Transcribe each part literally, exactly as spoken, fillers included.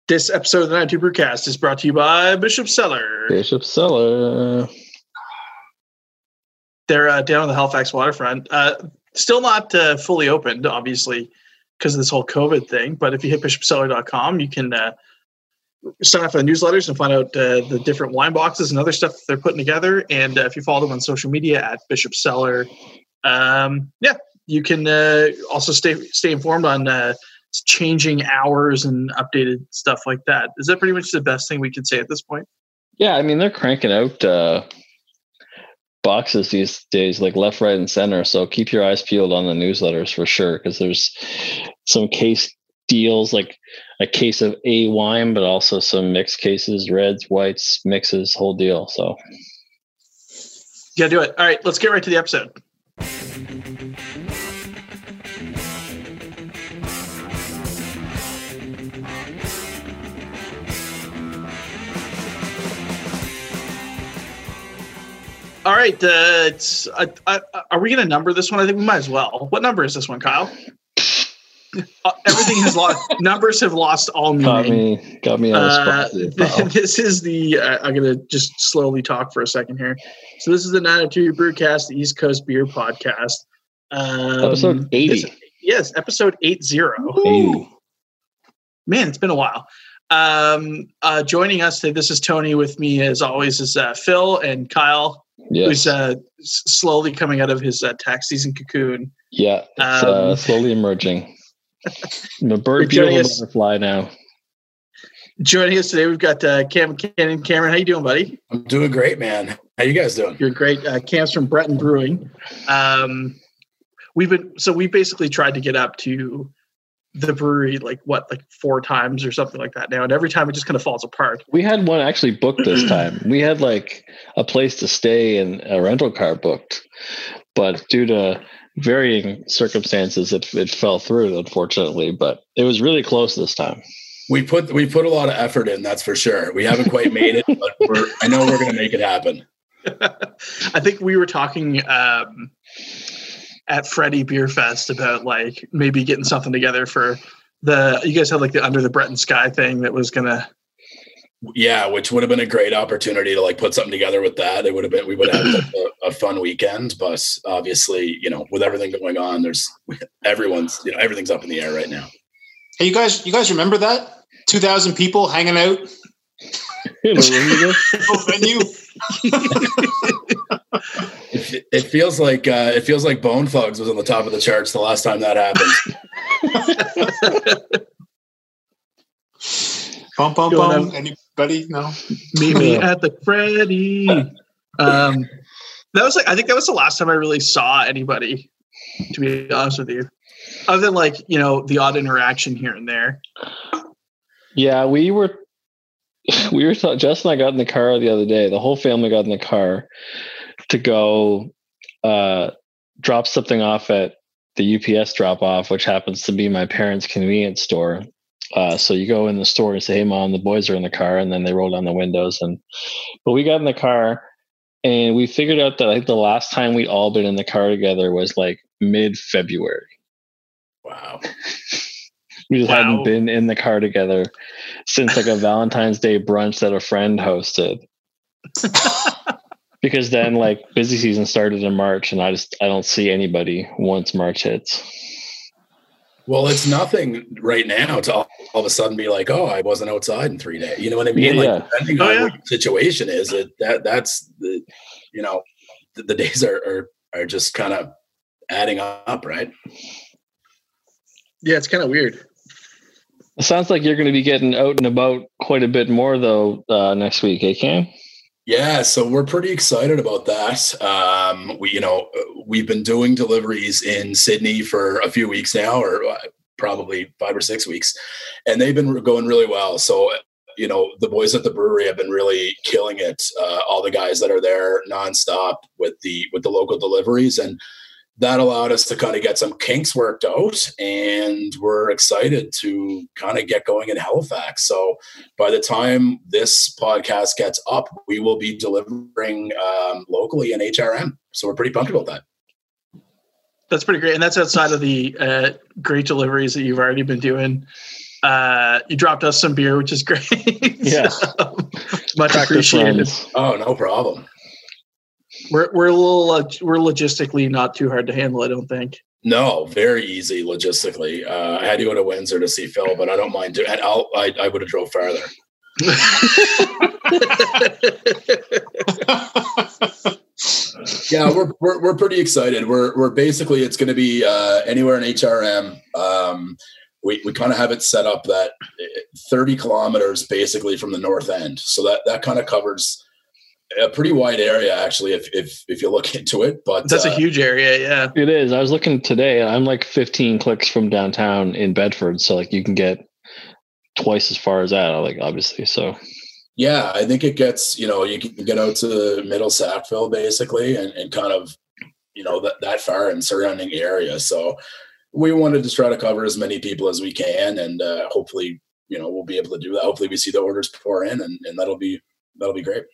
This episode of the ninety-two Brewcast is brought to you by Bishop Cellar. Bishop Cellar. They're uh, down on the Halifax waterfront. Uh, still not uh, fully opened, obviously, because of this whole COVID thing. But if you hit bishop cellar dot com, you can uh, sign up for the newsletters and find out uh, the different wine boxes and other stuff they're putting together. And uh, if you follow them on social media at Bishop Cellar, um, yeah, you can uh, also stay stay informed on uh, changing hours and updated stuff like that. Is that pretty much the best thing we can say at this point? Yeah, I mean, they're cranking out uh, boxes these days, like left, right, and center. So keep your eyes peeled on the newsletters for sure, because there's some case deals, like a case of a wine, but also some mixed cases, reds, whites, mixes, whole deal. So yeah, do it. All right, let's get right to the episode. All right, uh, it's, uh, uh, are we going to number this one? I think we might as well. What number is this one, Kyle? Uh, everything has lost. Numbers have lost all meaning. Got me, got me on the spot. Uh, th- this is the. Uh, I'm going to just slowly talk for a second here. So this is the ninety-two Brewcast, the East Coast Beer Podcast. Um, episode eighty. This, yes, episode eight zero. eighty. Man, it's been a while. Um, uh, joining us today, this is Tony. With me, as always, is uh, Phil and Kyle. Yes. Who's uh, s- slowly coming out of his uh, tax season cocoon. Yeah, it's Um, uh, slowly emerging. I'm a We're bird, joining beautiful us- butterfly now. Joining us today, we've got uh, Cam Cannon. Cameron, how you doing, buddy? I'm doing great, man. How you guys doing? You're great. Uh, Cam's from Breton Brewing. Um, we've been so we basically tried to get up to the brewery like what, like four times or something like that now, and every time it just kind of falls apart. We had one actually booked this time. We had like a place to stay and a rental car booked, but due to varying circumstances, it it fell through, unfortunately. But it was really close this time. We put we put a lot of effort in, that's for sure. We haven't quite made it, but we're, I know we're going to make it happen. I think we were talking um, at Freddie Beer Fest about like maybe getting something together for the. You guys had like the Under the Breton Sky thing that was gonna. Yeah, which would have been a great opportunity to like put something together with that. It would have been we would have had a, a fun weekend, but obviously, you know, with everything going on, there's everyone's you know everything's up in the air right now. Hey, you guys, you guys remember that? two thousand people hanging out You know, remember venue. It, it feels like uh, it feels like Bone Thugs was on the top of the charts the last time that happened. Bum, bum, Doing bum. them. Anybody? No. Meet me Yeah. at the Freddy. Um, that was like I think that was the last time I really saw anybody. To be honest with you, other than like you know the odd interaction here and there. Yeah, we were, we were, Jess and I got in the car the other day. The whole family got in the car to go uh, drop something off at the U P S drop off, which happens to be my parents' convenience store. Uh, so you go in the store and say, "Hey, Mom, the boys are in the car," and then they roll down the windows. And but we got in the car and we figured out that I think the last time we all been in the car together was like mid-February. Wow. We just Wow. hadn't been in the car together since like a Valentine's Day brunch that a friend hosted. Because then like busy season started in March and I just I don't see anybody once March hits. Well, it's nothing right now to all, all of a sudden be like, "Oh, I wasn't outside in three days." You know what I mean? Yeah, like yeah. depending Oh, on yeah. what your situation is, it that that's the you know the, the days are are, are just kind of adding up, right? Yeah, it's kind of weird. It sounds like you're going to be getting out and about quite a bit more though uh, next week, eh, Cam? Yeah, so we're pretty excited about that. Um, we, you know, we've been doing deliveries in Sydney for a few weeks now, or uh, probably five or six weeks, and they've been going really well. So, you know, the boys at the brewery have been really killing it. Uh, all the guys that are there nonstop with the with the local deliveries, and that allowed us to kind of get some kinks worked out, and we're excited to kind of get going in Halifax. So by the time this podcast gets up, we will be delivering um, locally in H R M. So we're pretty pumped about that. That's pretty great. And that's outside of the uh, great deliveries that you've already been doing Uh, you dropped us some beer, which is great. Yeah. So, much appreciated. Oh, no problem. We're we're a little uh, we're logistically not too hard to handle, I don't think. No, very easy logistically. Uh, I had to go to Windsor to see Phil, but I don't mind doing. And I'll, I I would have drove farther. Yeah, we're, we're we're pretty excited. We're we're basically it's going to be uh, anywhere in H R M. Um, we we kind of have it set up that thirty kilometers basically from the north end, so that that kind of covers a pretty wide area actually. If if if you look into it, but that's uh, a huge area. Yeah, it is. I was looking today. I'm like fifteen clicks from downtown in Bedford, so like you can get twice as far as that. Like obviously, so. Yeah, I think it gets, you know, you can get out to Middle Sackville basically and, and kind of, you know, that, that far in surrounding area. So we wanted to try to cover as many people as we can. And uh, hopefully, you know, we'll be able to do that. Hopefully we see the orders pour in and, and that'll be, that'll be great.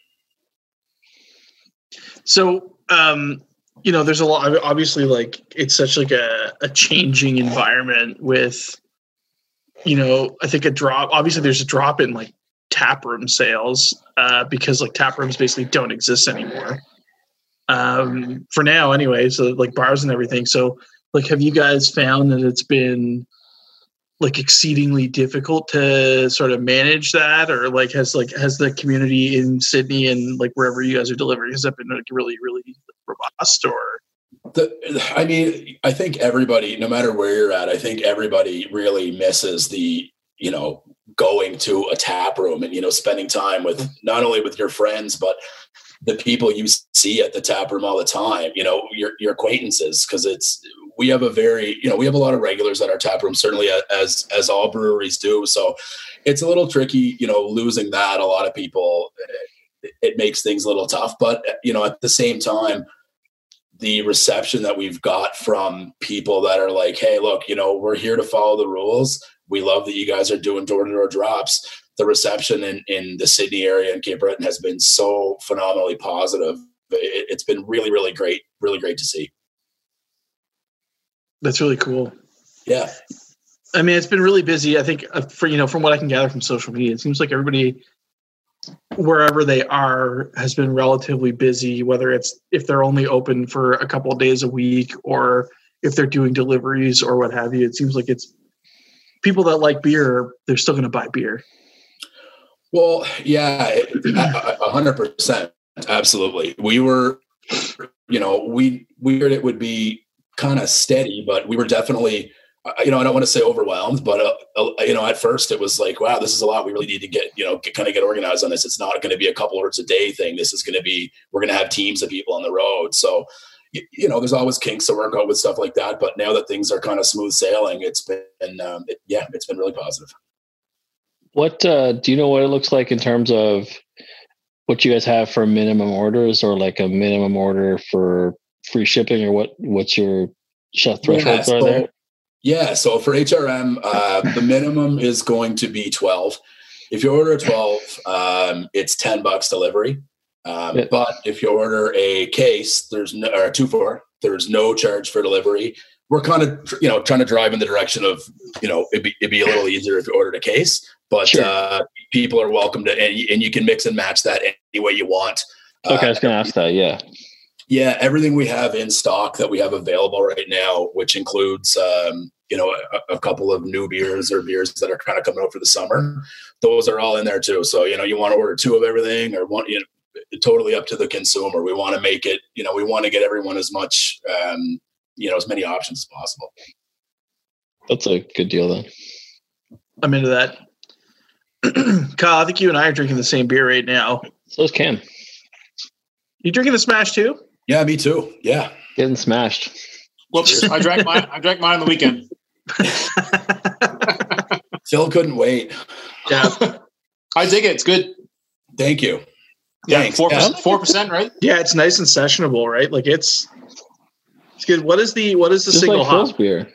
So, um, you know, there's a lot, obviously like it's such like a, a changing environment with, you know, I think a drop, obviously there's a drop in like taproom sales uh, because like tap rooms basically don't exist anymore um, for now anyway. So like bars and everything. So like, have you guys found that it's been like exceedingly difficult to sort of manage that, or like has like has the community in Sydney and like wherever you guys are delivering, has that been like really really robust? Or the, I mean, I think everybody, no matter where you're at, I think everybody really misses the, you know, going to a tap room and, you know, spending time with not only with your friends, but the people you see at the tap room all the time, you know, your, your acquaintances. Cause it's, we have a very, you know, we have a lot of regulars at our tap room, certainly as, as all breweries do. So it's a little tricky, you know, losing that. A lot of people, it, it makes things a little tough, but you know, at the same time, the reception that we've got from people that are like, hey, look, you know, we're here to follow the rules. We love that you guys are doing door-to-door drops. The reception in, in the Sydney area and Cape Breton has been so phenomenally positive. It, it's been really, really great, really great to see. That's really cool. Yeah. I mean, it's been really busy. I think uh, for, you know, from what I can gather from social media, it seems like everybody, wherever they are, has been relatively busy, whether it's if they're only open for a couple of days a week or if they're doing deliveries or what have you. It seems like it's people that like beer, they're still going to buy beer. Well, yeah, a hundred percent. Absolutely. We were, you know, we, we heard it would be kind of steady, but we were definitely, you know, I don't want to say overwhelmed, but, uh, uh, you know, at first it was like, wow, this is a lot. We really need to get, you know, get, kind of get organized on this. It's not going to be a couple orders a day thing. This is going to be, we're going to have teams of people on the road. So, you, you know, there's always kinks to work out with stuff like that. But now that things are kind of smooth sailing, it's been, um, it, yeah, it's been really positive. What, uh, do you know what it looks like in terms of what you guys have for minimum orders or like a minimum order for free shipping, or what, what's your chef thresholds yeah, are so, there? Yeah. So for H R M, uh, the minimum is going to be twelve. If you order a twelve, um, it's ten bucks delivery. Um, yeah. But if you order a case, there's no, or a two four, there's no charge for delivery. We're kind of, you know, trying to drive in the direction of, you know, it'd be, it'd be a little easier if you ordered a case, but sure. uh, people are welcome to, and you, and you can mix and match that any way you want. Okay. Uh, I was going to ask that. Yeah. Yeah. Everything we have in stock that we have available right now, which includes, um, you know, a, a couple of new beers or beers that are kind of coming out for the summer. Those are all in there too. So, you know, you want to order two of everything or one, you know, totally up to the consumer. We want to make it, you know, we want to get everyone as much, um, you know, as many options as possible. That's a good deal then. I'm into that. Kyle, I think you and I are drinking the same beer right now. So is Cam. You drinking the Smash too? Yeah, me too. Yeah. Getting smashed. Whoops. I drank mine. I drank mine on the weekend. Phil couldn't wait. Yeah. I dig it. It's good. Thank you. Yeah. Thanks. four percent, four percent, right? Yeah. It's nice and sessionable, right? Like it's, it's good. What is the, what is the Just single like hop? Phil's beer?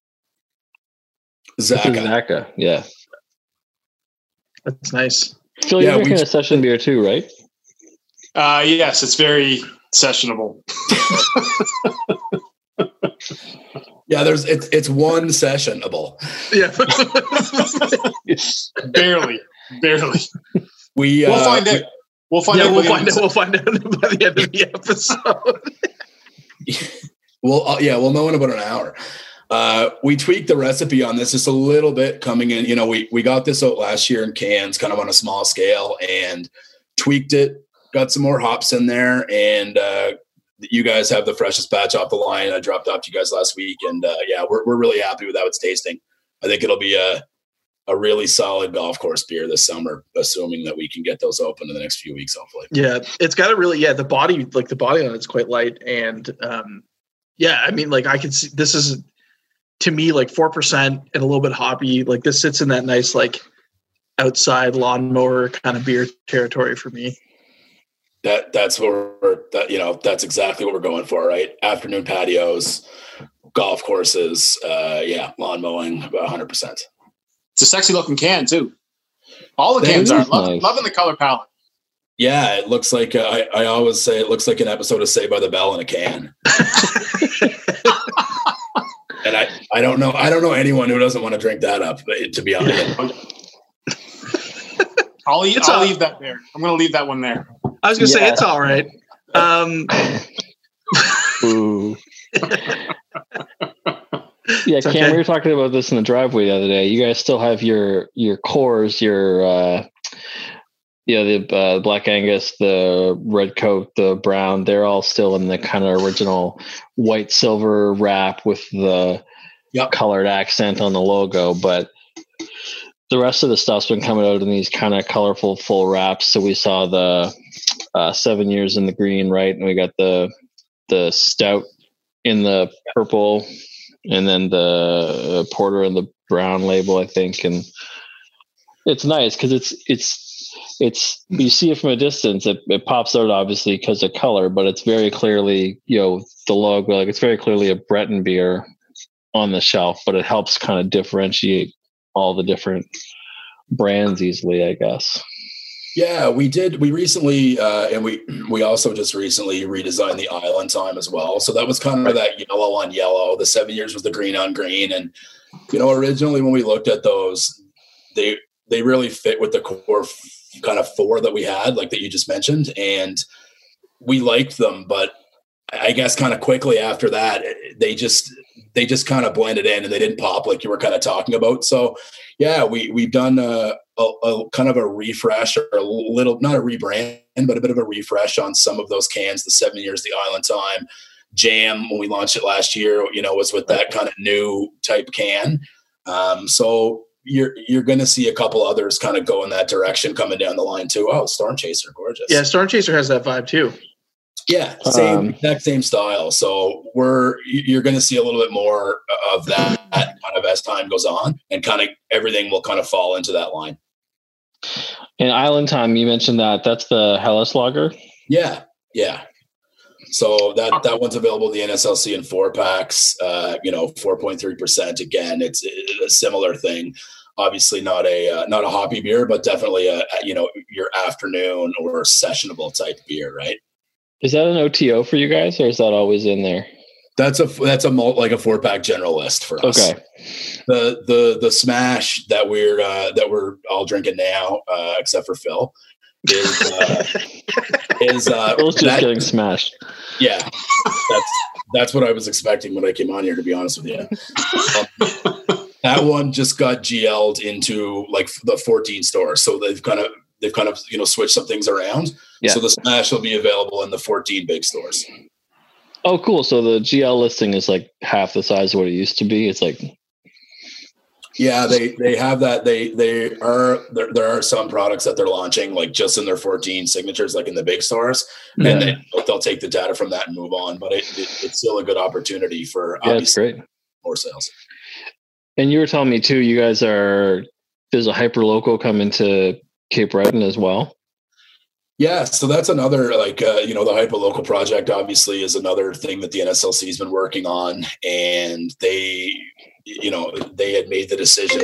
Zaka. Zaka. Yeah. That's nice. Phil, Yeah, you're drinking we- a session beer too, right? Uh, yes, it's very sessionable. Yeah, there's it's it's one sessionable. Yeah. barely, barely. We We'll uh, find out. We'll find yeah, out. we'll by the find end out. of We'll find out by the end of the episode. Well, uh, yeah, we'll know in about an hour. Uh, we tweaked the recipe on this just a little bit coming in. You know, we we got this out last year in cans, kind of on a small scale, and tweaked it. Got some more hops in there, and uh, you guys have the freshest batch off the line. I dropped off to you guys last week, and uh, yeah, we're we're really happy with how it's tasting. I think it'll be a a really solid golf course beer this summer, assuming that we can get those open in the next few weeks, hopefully. Yeah, it's got a really yeah the body like the body on it's quite light, and um, yeah, I mean like I can see this is to me like four percent and a little bit hoppy. Like this sits in that nice like outside lawnmower kind of beer territory for me. That that's what we're that you know that's exactly what we're going for, right? Afternoon patios, golf courses, uh, yeah, lawn mowing, about one hundred percent. It's a sexy looking can too. All the That cans is are Love, nice. loving the color palette. Yeah, it looks like uh, I I always say it looks like an episode of Saved by the Bell in a can. And I I don't know I don't know anyone who doesn't want to drink that up. To be honest, I'll, leave, It's I'll a- leave that there. I'm going to leave that one there. I was gonna say Yeah. it's all right. Um, Ooh. Yeah, It's Cam, okay. we were talking about this in the driveway the other day. You guys still have your your cores, your uh, yeah, the uh, Black Angus, the red coat, the brown. They're all still in the kind of original white silver wrap with the Yep. colored accent on the logo, but the rest of the stuff's been coming out in these kind of colorful full wraps. So we saw the uh, seven years in the green, right, and we got the the stout in the purple, and then the uh, porter in the brown label, I think. And it's nice because it's it's it's you see it from a distance, it, it pops out obviously because of color, but it's very clearly, you know, the logo, like it's very clearly a Breton beer on the shelf, but it helps kind of differentiate all the different brands easily, I guess. yeah, we did. We recently, uh, and we we also just recently redesigned the Island Time as well. So that was kind of that yellow on yellow. The seven years was the green on green, and you know, originally when we looked at those, they they really fit with the core f- kind of four that we had, like that you just mentioned, and we liked them. But I guess kind of quickly after that, they just they just kind of blended in and they didn't pop like you were kind of talking about. So yeah, we we've done a, a, a kind of a refresh or a little, not a rebrand, but a bit of a refresh on some of those cans. The seven years, the Island Time, Jam, when we launched it last year, you know, was with that kind of new type can. Um, so you're you're going to see a couple others kind of go in that direction coming down the line too. Oh, Storm Chaser, gorgeous. yeah, Storm Chaser has that vibe too. Yeah, same Um, exact same style. So we're you're going to see a little bit more of that kind of as time goes on, and kind of everything will kind of fall into that line. And Island Time, you mentioned that. That's the Hellas Lager. Yeah, yeah. So that that one's available in the N S L C in four packs. Uh, you know, four point three percent. Again, it's a similar thing. Obviously, not a uh, not a hoppy beer, but definitely a you know your afternoon or sessionable type beer, right? Is that an O T O for you guys, or is that always in there? That's a that's a malt, like a four pack generalist for us. Okay. The the the smash that we're uh, that we're all drinking now, uh, except for Phil, is uh, is uh, Phil's just that- getting smashed. yeah. That's that's what I was expecting when I came on here. To be honest with you, um, that one just got G L'd into like the fourteen stores, so they've kind of they've kind of you know switched some things around. Yeah. So the smash will be available in the fourteen big stores. Oh, cool. So the G L listing is like half the size of what it used to be. It's like, Yeah, they they have that. They they are there. There are some products that they're launching like just in their fourteen signatures, like in the big stores, Yeah. and they, they'll take the data from that and move on. But it, it, it's still a good opportunity for yeah, it's obviously great. more sales. And you were telling me too, you guys are, there's a hyper local coming to Cape Breton as well. Yeah, so that's another like uh, you know the hyperlocal project obviously is another thing that the N S L C has been working on, and they you know they had made the decision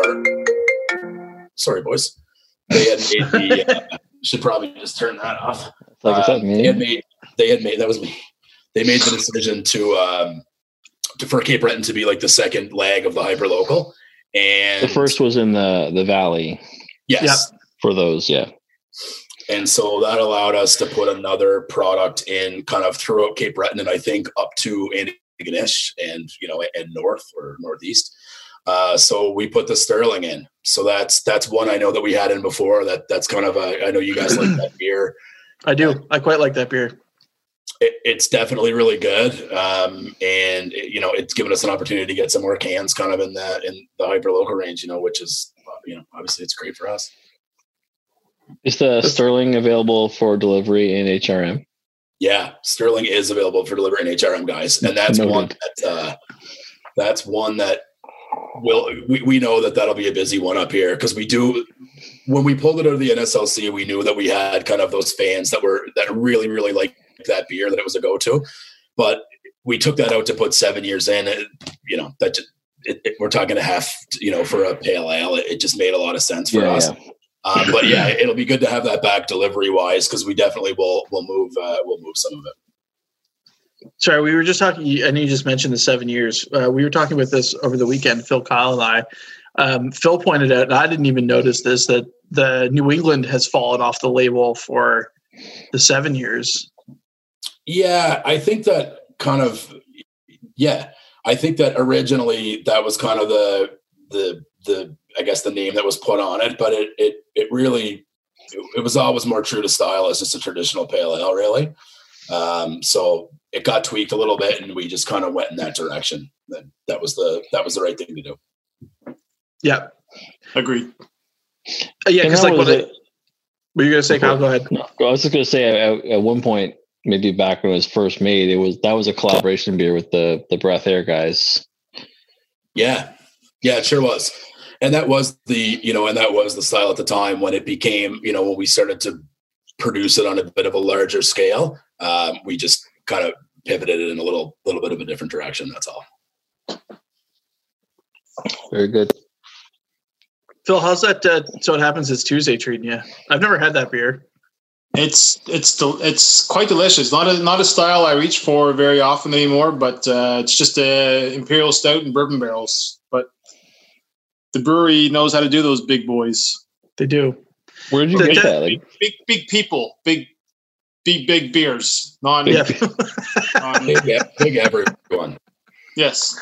for sorry boys they had made the uh, should probably just turn that off. Like I Uh, said, they had me. made they had made that was me. They made the decision to um, for Cape Breton to be like the second leg of the hyperlocal. And the first was in the the valley. Yes. Yep. For those, yeah. And so that allowed us to put another product in kind of throughout Cape Breton and I think up to Antigonish and, you know, and north or northeast. Uh, so we put the Sterling in. So that's that's one I know that we had in before. That that's kind of a, I know you guys like that beer. I do. I quite like that beer. It, it's definitely really good. Um, and it, you know, it's given us an opportunity to get some more cans kind of in the in the hyperlocal range, you know, which is, you know, obviously it's great for us. Is the Sterling available for delivery in H R M? Yeah, Sterling is available for delivery in H R M, guys, and that's Noted. one that uh, that's one that will we, we know that that'll be a busy one up here because we do. When we pulled it out of the N S L C, we knew that we had kind of those fans that were that really really liked that beer, that it was a go-to. But we took that out to put seven years in. It, you know that just, it, it, we're talking a half, you know, for a pale ale. It, it just made a lot of sense for Yeah, us. yeah. Um, but yeah, it'll be good to have that back delivery wise because we definitely will will move uh, we'll move some of it. Sorry, we were just talking. I know you just mentioned the seven years. Uh, we were talking about this over the weekend. Phil, Kyle, and I. Um, Phil pointed out, and I didn't even notice this, that the New England has fallen off the label for the seven years. Yeah, I think that kind of. Yeah, I think that originally that was kind of the the the. I guess the name that was put on it, but it it it really it, it was always more true to style as just a traditional pale ale, really. Um, so it got tweaked a little bit, and we just kind of went in that direction. That that was the that was the right thing to do. Yeah, Agreed. uh, yeah. And Because that like was what I, it. were you gonna say, Kyle? Go ahead. No, I was just going to say at, at one point, maybe back when it was first made, it was that was a collaboration beer with the the Breath Air guys. Yeah, yeah, it sure was. And that was the, you know, and that was the style at the time when it became, you know, when we started to produce it on a bit of a larger scale. Um, we just kind of pivoted it in a little, little bit of a different direction. That's all. Very good. Phil, how's that? Uh, so it happens. It's Tuesday treating you. I've never had that beer. It's it's del- it's quite delicious. Not a not a style I reach for very often anymore, but uh, it's just a imperial stout and bourbon barrels. But the brewery knows how to do those big boys. They do. Where did you The- get the- that? Like, Big big people, big big big beers. Non Yeah. non- Big, big everyone. yes.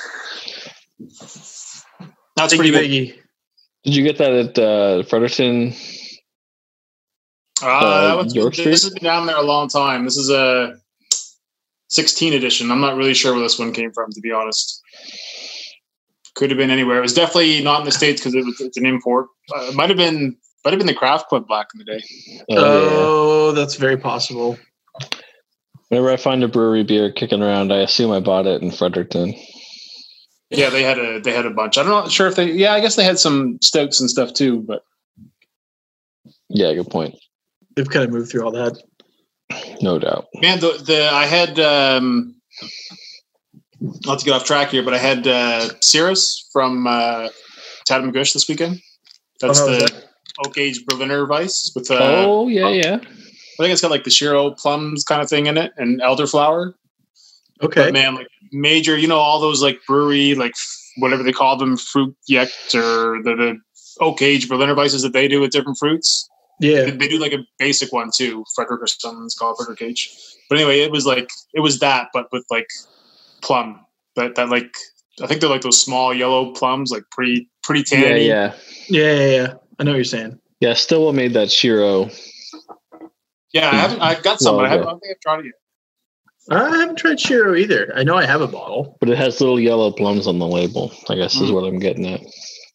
That's Biggie pretty good. Biggie. did you get that at uh, Fredericton? Uh, Uh, that one's been- York this Street? has been down there a long time. This is a sixteen edition. I'm not really sure where this one came from, to be honest. Could have been anywhere. It was definitely not in the States because it was it's an import. Uh, it might have been might have been the Craft Club back in the day. Oh, yeah. Oh, that's very possible. Whenever I find a brewery beer kicking around, I assume I bought it in Fredericton. Yeah, they had a they had a bunch. I'm not sure if they. Yeah, I guess they had some stouts and stuff too. But Yeah, good point. They've kind of moved through all that. No doubt. man, the the I had um, not to get off track here, but I had uh, Cirrus from uh, Tatamagouche this weekend. That's Oh, how was the oak aged Berliner Weiss with uh, oh, yeah, yeah. I think it's got like the Shiro plums kind of thing in it and elderflower. Okay. But man, like major, you know, all those like brewery, like whatever they call them, fruit yekt or the, the oak aged Berliner Weisses that they do with different fruits. Yeah. They, they do like a basic one too, Frederick or something. It's called Frederick H. But anyway, it was like it was that, but with like plum. That that like I think they're like those small yellow plums, like pretty pretty Yeah, tanny. yeah. Yeah, yeah, yeah. I know what you're saying. Yeah, Stillwell made that Shiro. Yeah, I haven't. I've got some, Well, but I, haven't, yeah. I don't think I've tried it yet. I haven't tried Shiro either. I know I have a bottle. But it has little yellow plums on the label, I guess is Mm. what I'm getting at.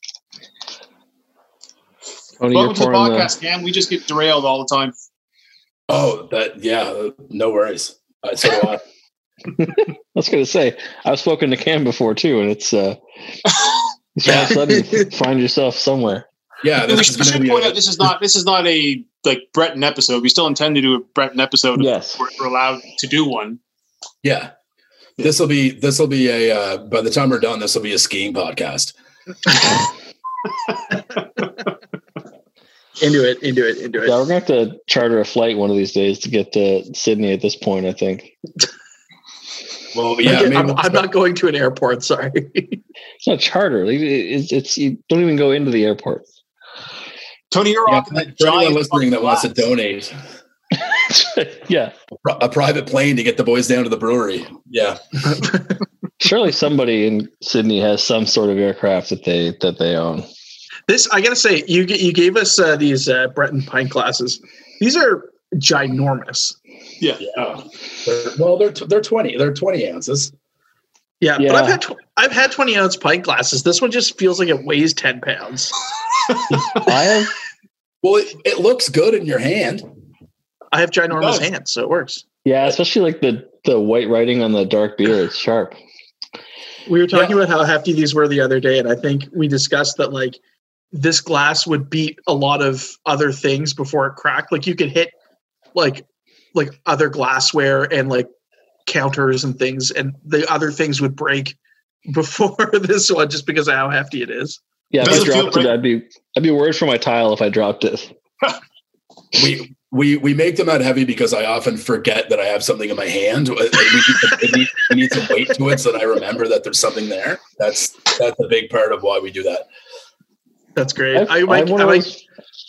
Tony, Welcome to the you're pouring podcast, Cam. We just get derailed all the time. Oh, that yeah. No worries. Uh, so do I. I was going to say, I've spoken to Cam before too, and it's uh, you all of a sudden you find yourself somewhere. Yeah, we this should, is we going should to be point a- out this is not this is not a like Breton episode. We still intend to do a Breton episode. Yes. If we're allowed to do one. yeah. This will be this will be a uh, by the time we're done, this will be a skiing podcast. Into it, into it, into it. Yeah, we're going to have to charter a flight one of these days to get to Sydney at this point, I think. Well, yeah, Again, maybe I'm, we'll I'm start- not going to an airport. Sorry. It's not charter. Like, It's, it's you don't even go into the airport. Tony, you're Yeah, rocking for that anyone giant listening that wants to glass. donate Yeah, a private plane to get the boys down to the brewery. Yeah. surely somebody in Sydney has some sort of aircraft that they that they own. This I gotta say, you g- you gave us uh, these uh, Breton pint glasses. These are ginormous. Yeah. Yeah. They're, well, they're t- they're twenty. They're twenty ounces. Yeah, Yeah. but I've had tw- I've had twenty ounce pint glasses. This one just feels like it weighs ten pounds. I have Well, it, it looks good in your hand. I have ginormous It does. hands, so it works. yeah, especially like the the white writing on the dark beer. It's sharp. We were talking Yeah. about how hefty these were the other day, and I think we discussed that like this glass would beat a lot of other things before it cracked. Like you could hit like like other glassware and like counters and things, and the other things would break before this one just because of how hefty it is. Yeah, if I Doesn't feel dropped it, great. I'd be I'd be worried for my tile if I dropped it. We we we make them that heavy because I often forget that I have something in my hand. It, it, it, need, it needs some weight to it, so that I remember that there's something there. That's that's a big part of why we do that. That's great. I've- I I might, have one I of might, those-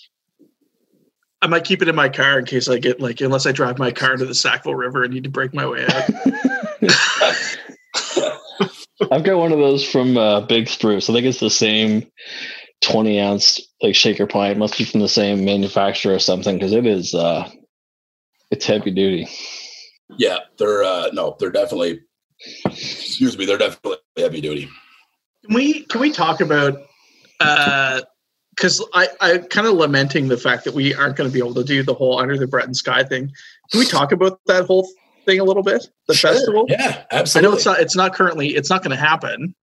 I might keep it in my car in case I get like, unless I drive my car into the Sackville River and need to break my way out. I've got one of those from uh, Big Spruce. I think it's the same twenty ounce like shaker pint. Must be from the same manufacturer or something because it is uh, it's heavy duty. Yeah, they're uh, no, they're definitely. Excuse me, they're definitely heavy duty. Can we can we talk about because I I kind of lamenting the fact that we aren't going to be able to do the whole Under the Breton Sky thing. Can we talk about that whole thing a little bit? The Sure. festival. Yeah, I absolutely. know it's not it's not currently it's not going to happen.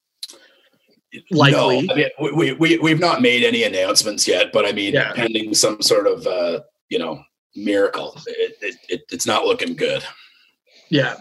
Likely. No, I mean, we, we, we, we've not made any announcements yet, but I mean, Yeah. pending some sort of, uh, you know, miracle, it, it, it, it's not looking good. Yeah.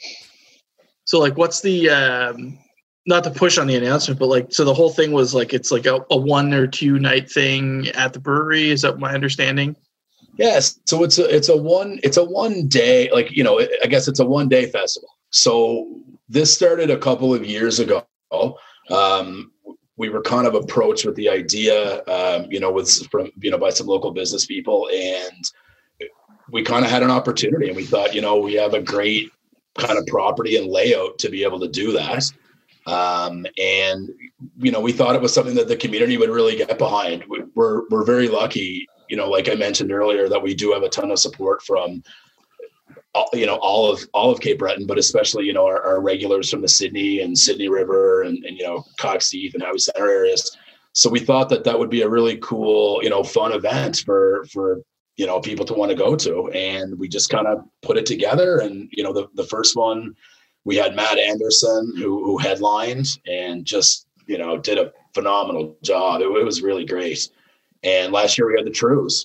So like, what's the um, not to push on the announcement, but like, so the whole thing was like it's like a, a one or two night thing at the brewery. Is that my understanding? Yes. So it's a, it's a one, it's a one day, like, you know, I guess it's a one day festival. So this started a couple of years ago. Um, we were kind of approached with the idea, um, you know, with from, you know, by some local business people, and we kind of had an opportunity, and we thought, you know, we have a great kind of property and layout to be able to do that. Um, and, you know, we thought it was something that the community would really get behind. We're, we're very lucky, you know, like I mentioned earlier, that we do have a ton of support from, you know, all of all of Cape Breton, but especially, you know, our, our regulars from the Sydney and Sydney River and, and you know, Cox Heath and Howe Center areas. So we thought that that would be a really cool, you know, fun event for for you know people to want to go to, and we just kind of put it together. And you know, the the first one, we had Matt Anderson who who headlined and just you know did a phenomenal job. It, it was really great. And last year we had the Trews.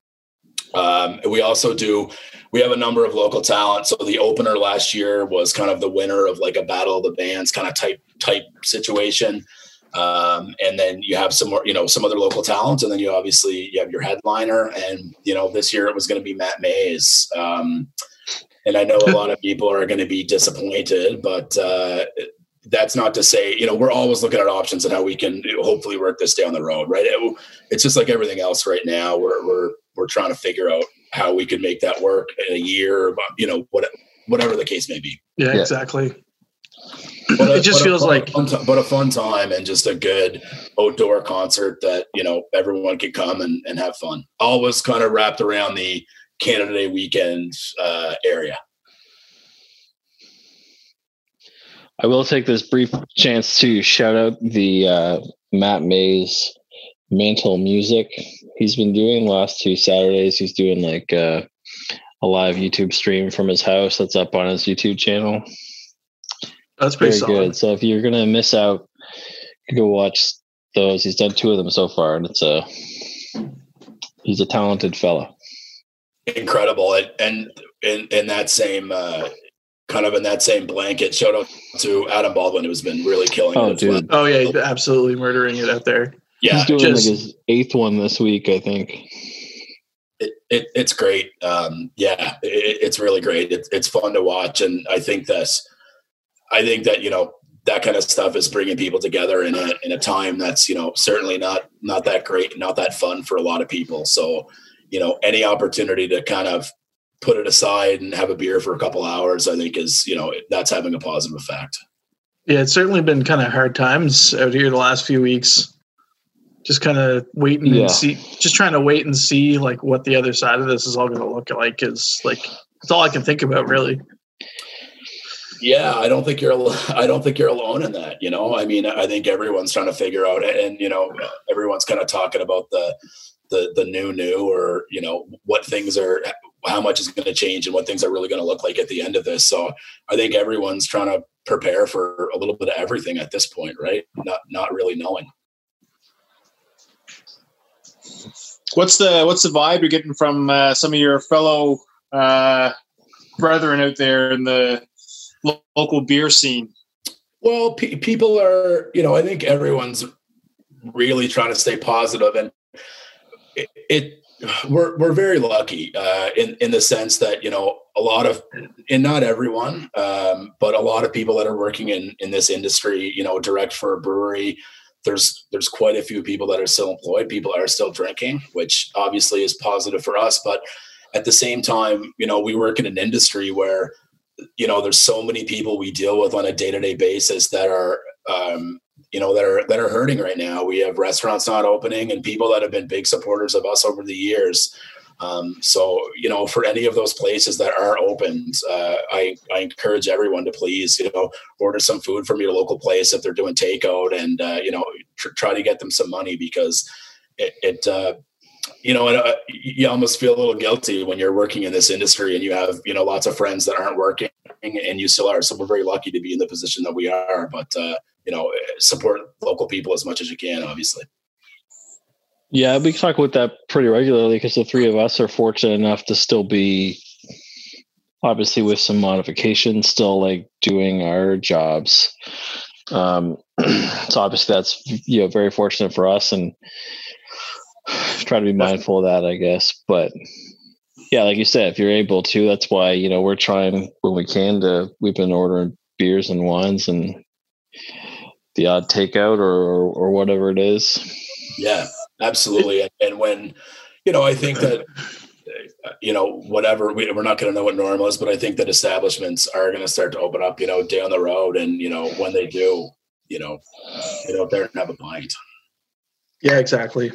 Um, we also do. We have a number of local talent. So the opener last year was kind of the winner of like a battle of the bands kind of type type situation. Um, and then you have some more, you know, some other local talent, and then you obviously you have your headliner. And you know, this year it was going to be Matt Mays. Um, and I know a lot of people are going to be disappointed, but uh, that's not to say, you know, we're always looking at options and how we can hopefully work this down the road, right? It, it's just like everything else right now. We're we're we're trying to figure out how we could make that work in a year, you know, what, whatever the case may be. Yeah, Yeah. exactly. But a- It just but a feels fun- like- fun ti- but a fun time and just a good outdoor concert that, you know, everyone can come and, and have fun. Always kind of wrapped around the Canada Day weekend uh, area. I will take this brief chance to shout out the uh, Matt Mays Mantle Music he's been doing last two Saturdays. He's doing like uh, a live YouTube stream from his house that's up on his YouTube channel. That's pretty Very solid. good. So if you're gonna miss out, you go watch those. He's done two of them so far, and it's a he's a talented fella. Incredible. And, and in, in that same, uh, kind of in that same blanket, shout out to Adam Baldwin, who's been really killing Oh, it. as well. dude. Oh yeah, he's absolutely murdering it out there. Yeah. He's doing just- like his eighth one this week, I think. It, it, it's great. Um, yeah, it, it's really great. It's, it's fun to watch. And I think that I think that, you know, that kind of stuff is bringing people together in a, in a time that's, you know, certainly not, not that great, not that fun for a lot of people. So, you know, any opportunity to kind of put it aside and have a beer for a couple hours, I think is, you know, that's having a positive effect. Yeah, it's certainly been kind of hard times out here the last few weeks. Just kind of waiting Yeah. and see, just trying to wait and see like what the other side of this is all going to look like. Is like it's all I can think about, really. Yeah, I don't think you're. al- I don't think you're alone in that. You know, I mean, I think everyone's trying to figure out, and you know, everyone's kind of talking about the the the new new, or you know, what things are, how much is going to change, and what things are really going to look like at the end of this. So I think everyone's trying to prepare for a little bit of everything at this point, right? Not not really knowing. What's the what's the vibe you're getting from uh, some of your fellow uh, brethren out there in the lo- local beer scene? Well, pe- people are, you know, I think everyone's really trying to stay positive, and it, it we're we're very lucky uh, in in the sense that, you know, a lot of, and not everyone, um, but a lot of people that are working in in this industry, you know, direct for a brewery. There's there's quite a few people that are still employed. People are still drinking, which obviously is positive for us. But at the same time, you know, we work in an industry where, you know, there's so many people we deal with on a day-to-day basis that are, um, you know, that are that are hurting right now. We have restaurants not opening and people that have been big supporters of us over the years. Um, so, you know, for any of those places that are opened, uh, I, I encourage everyone to please, you know, order some food from your local place if they're doing takeout, and, uh, you know, tr- try to get them some money, because it, it uh, you know, it, uh, you almost feel a little guilty when you're working in this industry and you have, you know, lots of friends that aren't working and you still are. So we're very lucky to be in the position that we are, but, uh, you know, support local people as much as you can, obviously. Yeah, we talk about that pretty regularly because the three of us are fortunate enough to still be, obviously with some modifications, still like doing our jobs. Um, so obviously that's, you know, very fortunate for us, and try to be mindful of that, I guess. But yeah, like you said, if you're able to, that's why, you know, we're trying when we can to, we've been ordering beers and wines and the odd takeout or, or, or whatever it is. Yeah. Absolutely. And when, you know, I think that, you know, whatever, we, we're not going to know what normal is, but I think that establishments are going to start to open up, you know, down the road. And, you know, when they do, you know, get out there and have a pint. Yeah, exactly.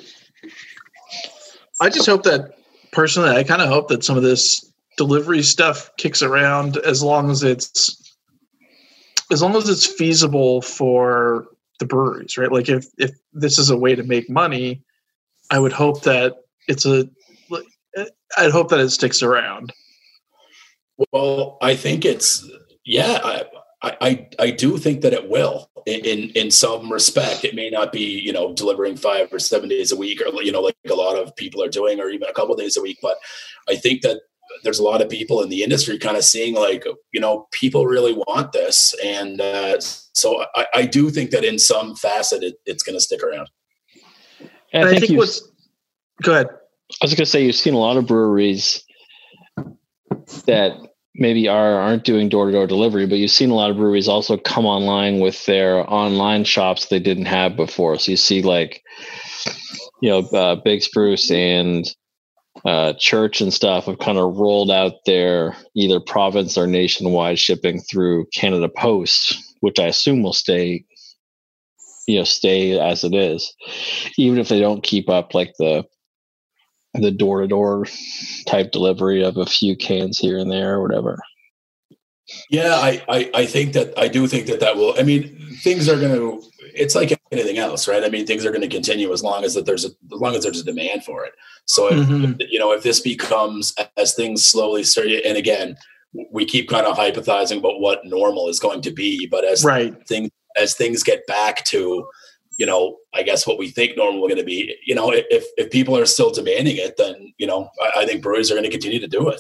I just hope that, personally, I kind of hope that some of this delivery stuff kicks around as long as it's, as long as it's feasible for the breweries, right? Like if, if this is a way to make money, I would hope that it's a, I'd hope that it sticks around. Well, I think it's, yeah, I, I, I do think that it will in, in, in some respect. It may not be, you know, delivering five or seven days a week, or, you know, like a lot of people are doing, or even a couple of days a week. But I think that there's a lot of people in the industry kind of seeing like, you know, people really want this. And uh, so I, I do think that in some facet, it, it's going to stick around. And and I think, I think what's, go ahead. I was going to say, you've seen a lot of breweries that maybe are, aren't doing door-to-door delivery, but you've seen a lot of breweries also come online with their online shops they didn't have before. So you see like, you know, uh, Big Spruce and uh, Church and stuff have kind of rolled out their either province or nationwide shipping through Canada Post, which I assume will stay, you know, stay as it is, even if they don't keep up like the the door-to-door type delivery of a few cans here and there or whatever. Yeah, I, I, I think that I do think that that will, I mean, things are going to, it's like anything else, right? I mean, things are going to continue as long as that there's a, as long as there's a demand for it. So, if, Mm-hmm. you know, if this becomes, as things slowly start, and again, we keep kind of hypothesizing about what normal is going to be, but as Right. things, as things get back to, you know, I guess what we think normal is going to be, you know, if, if people are still demanding it, then, you know, I, I think breweries are going to continue to do it.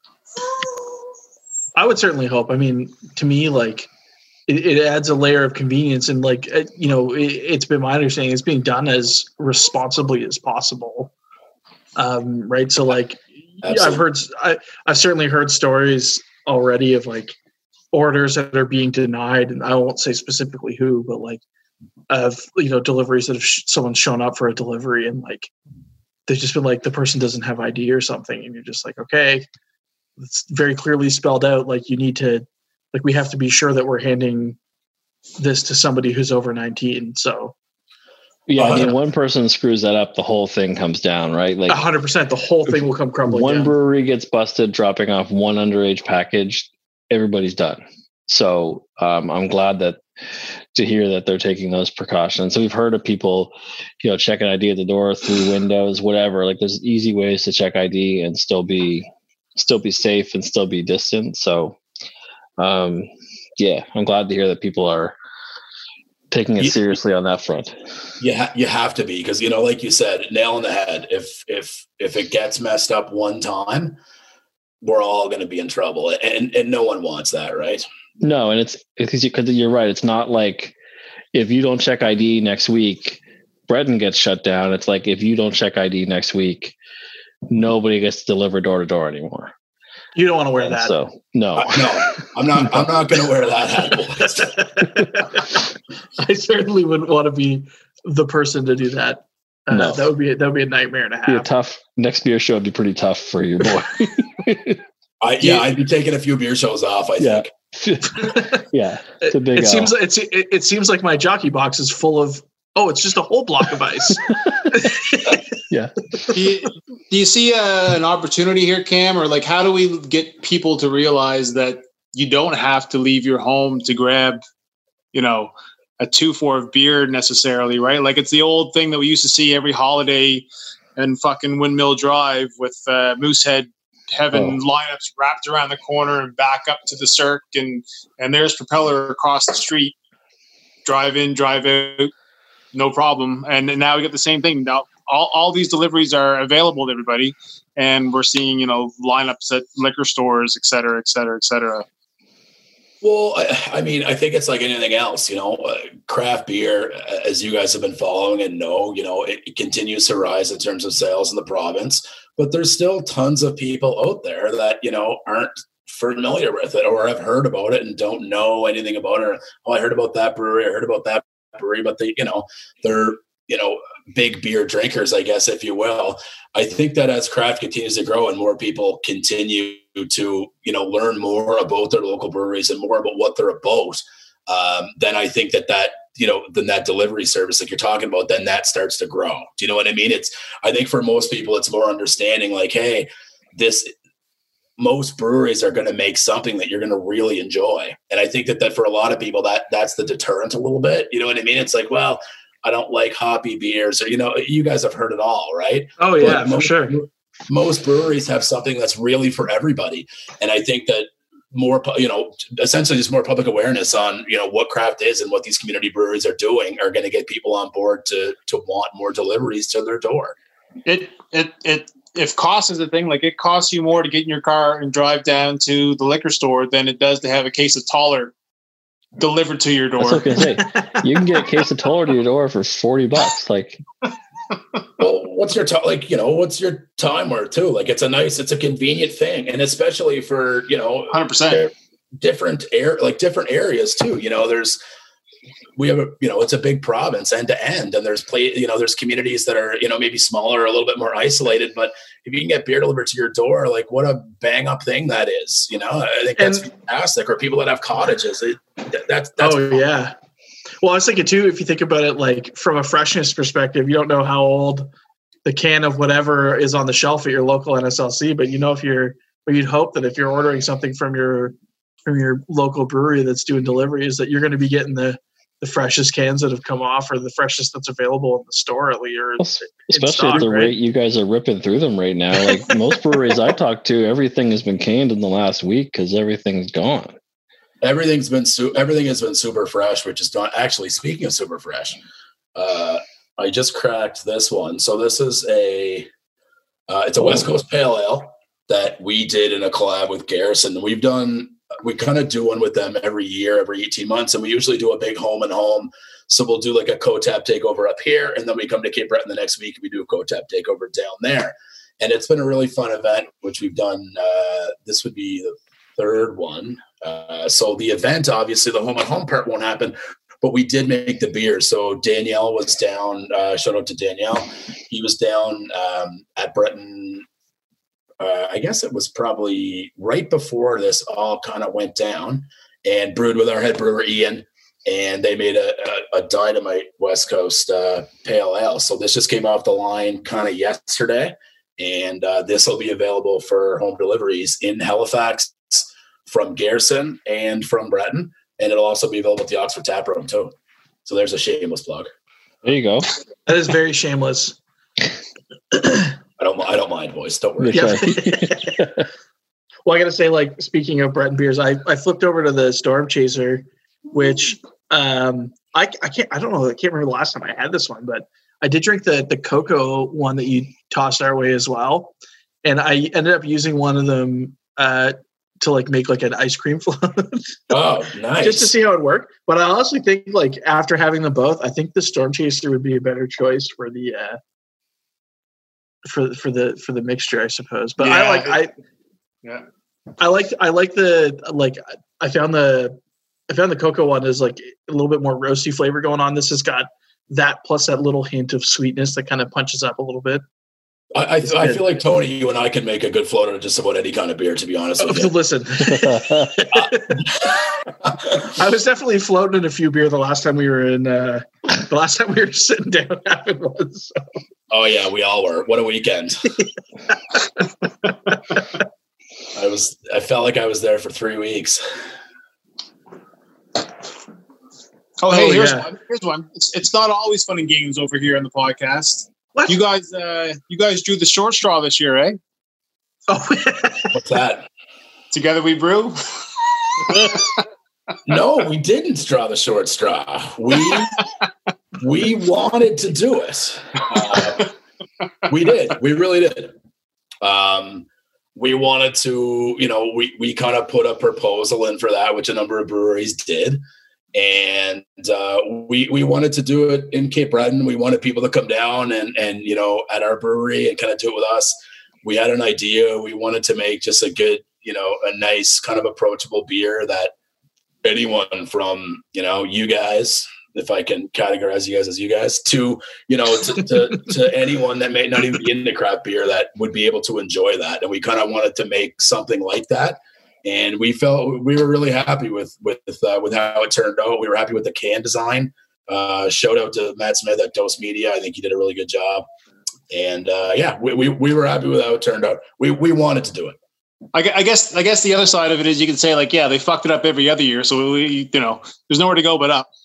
I would certainly hope. I mean, to me, like it, it adds a layer of convenience, and like uh, you know, it, it's been my understanding it's being done as responsibly as possible. Um, right. So, like, yeah, I've heard, I, I've certainly heard stories already of like orders that are being denied, and I won't say specifically who, but like of you know deliveries that have sh- someone's shown up for a delivery and like they've just been like the person doesn't have I D or something, and you're just like, okay, it's very clearly spelled out. Like you need to, like we have to be sure that we're handing this to somebody who's over nineteen. So yeah, uh, I mean, one person screws that up, the whole thing comes down, right? Like one hundred percent, the whole thing will come crumbling one down. brewery gets busted dropping off one underage package, everybody's done. So um, I'm glad that to hear that they're taking those precautions. So we've heard of people, you know, checking I D at the door, through windows, whatever. Like there's easy ways to check I D and still be still be safe and still be distant. So um, yeah, I'm glad to hear that people are taking it you, seriously on that front. You ha- you have to be, because you know, like you said, nail on the head. If if if it gets messed up one time, we're all going to be in trouble, and and no one wants that, right? No, and it's because you, you're right. It's not like if you don't check I D next week, Breton gets shut down. It's like if you don't check I D next week, nobody gets to deliver door to door anymore. You don't want to wear And that. So no, uh, no, I'm not. I'm not going to wear that hat. I certainly wouldn't want to be the person to do that. Uh, No. That would be that would be a nightmare and a be a half. tough next beer show would be pretty tough for you, boy. I, yeah, I'd be taking a few beer shows off, I Yeah. think. Yeah, it's a big It L. seems it's it, it seems like my jockey box is full of oh, it's just a whole block of ice. Yeah. do, you, do you see uh, an opportunity here, Cam, or like how do we get people to realize that you don't have to leave your home to grab, you know, a two four of beer necessarily, right? Like it's the old thing that we used to see every holiday and fucking Windmill Drive with uh, Moosehead having Oh. lineups wrapped around the corner and back up to the Cirque, and and there's Propeller across the street, drive in, drive out, no problem. And now we get the same thing. Now all, all these deliveries are available to everybody, and we're seeing, you know, lineups at liquor stores, et cetera, et cetera, et cetera. Well, I, I mean, I think it's like anything else, you know, uh, craft beer, as you guys have been following and know, you know, it, it continues to rise in terms of sales in the province, but there's still tons of people out there that, you know, aren't familiar with it or have heard about it and don't know anything about it. Or, oh, I heard about that brewery. I heard about that brewery, but they, you know, they're, you know, big beer drinkers, I guess, if you will. I think that as craft continues to grow and more people continue to, you know, learn more about their local breweries and more about what they're about, um, then I think that that, you know, then that delivery service like you're talking about, then that starts to grow. Do you know what I mean? It's, I think for most people, it's more understanding like, hey, this, most breweries are going to make something that you're going to really enjoy. And I think that, that for a lot of people, that that's the deterrent a little bit. You know what I mean? It's like, well, I don't like hoppy beers, or, you know, you guys have heard it all, right? Oh yeah, But most, for sure. Most breweries have something that's really for everybody. And I think that more, you know, essentially just more public awareness on, you know, what craft is and what these community breweries are doing are going to get people on board to, to want more deliveries to their door. It, it, it, if cost is the thing, like it costs you more to get in your car and drive down to the liquor store than it does to have a case of Taller delivered to your door. That's what I was gonna say. You can get a case of Taller to your door for forty bucks. Like, well, what's your time? Like, you know, what's your time worth too? Like, it's a nice, it's a convenient thing, and especially for, you know, one hundred percent different air, like different areas too. You know, there's we have a, you know, it's a big province end to end, and there's play, you know, there's communities that are, you know, maybe smaller, a little bit more isolated, but if you can get beer delivered to your door, like what a bang up thing that is, you know, I think that's And, fantastic. Or people that have cottages, it, that, that's, that's, oh yeah. Well, I was thinking too, if you think about it, like from a freshness perspective, you don't know how old the can of whatever is on the shelf at your local N S L C, but you know, if you're, or you'd hope that if you're ordering something from your, from your local brewery that's doing deliveries, that you're going to be getting the, the freshest cans that have come off, or the freshest that's available in the store at least. Or especially stock, at the right? rate you guys are ripping through them right now. Like most breweries I talk to, everything has been canned in the last week because everything's gone. everything's been, su- everything has been super fresh, which is not actually, speaking of super fresh, uh, I just cracked this one. So this is a, uh, it's a West Coast Pale Ale that we did in a collab with Garrison. We've done, we kind of do one with them every year, every eighteen months. And we usually do a big home and home. So we'll do like a co-tap takeover up here. And then we come to Cape Breton the next week and we do a co-tap takeover down there. And it's been a really fun event, which we've done. Uh, this would be the third one. Uh, so the event, obviously, the home at home part won't happen, but we did make the beer. So Danielle was down. Uh, shout out to Danielle. He was down um, at Breton. Uh, I guess it was probably right before this all kind of went down, and brewed with our head brewer Ian. And they made a, a, a dynamite West Coast uh, pale ale. So this just came off the line kind of yesterday. And uh, this will be available for home deliveries in Halifax from Garrison and from Breton. And it'll also be available at the Oxford Tap Room too. So there's a shameless plug. There you go. That is very shameless. I don't I don't mind, boys. Don't worry. Yeah. Well, I got to say, like, speaking of Breton beers, I, I flipped over to the Storm Chaser, which um, I, I can't, I don't know, I can't remember the last time I had this one, but I did drink the the cocoa one that you tossed our way as well, and I ended up using one of them uh, to like make like an ice cream float. Oh, nice! Just to see how it worked. But I honestly think, like, after having them both, I think the Storm Chaser would be a better choice for the uh, for for the for the mixture, I suppose. But Yeah, I like I Yeah. I like I like the like I found the I found the cocoa one is like a little bit more roasty flavor going on. This has got that plus that little hint of sweetness that kind of punches up a little bit. I, I, I feel like, Tony, you and I can make a good float out of just about any kind of beer, to be honest with Oh, you. listen, I was definitely floating in a few beer the last time we were in. Uh, the last time we were sitting down having one. So. Oh, yeah, we all were. What a weekend. I was. I felt like I was there for three weeks. Oh, hey, Oh, here's yeah. one. Here's one. It's, it's not always fun and games over here on the podcast. What? You guys, uh, you guys drew the short straw this year, eh? Oh. What's that? Together we brew. No, we didn't draw the short straw. We we wanted to do it. Uh, we did. We really did. Um, we wanted to, you know, we we kind of put a proposal in for that, which a number of breweries did. And uh, we we wanted to do it in Cape Breton. We wanted people to come down and and you know at our brewery and kind of do it with us. We had an idea. We wanted to make just a good, you know, a nice kind of approachable beer that anyone from, you know, you guys, if I can categorize you guys as you guys, to, you know, to to, to anyone that may not even be into craft beer that would be able to enjoy that. And we kind of wanted to make something like that. And we felt we were really happy with with uh, with how it turned out. We were happy with the can design. Uh, shout out to Matt Smith at Dose Media. I think he did a really good job. And uh, yeah, we, we we were happy with how it turned out. We we wanted to do it. I, gu- I guess. I guess the other side of it is you can say like, yeah, they fucked it up every other year, so we, you know, there's nowhere to go but up.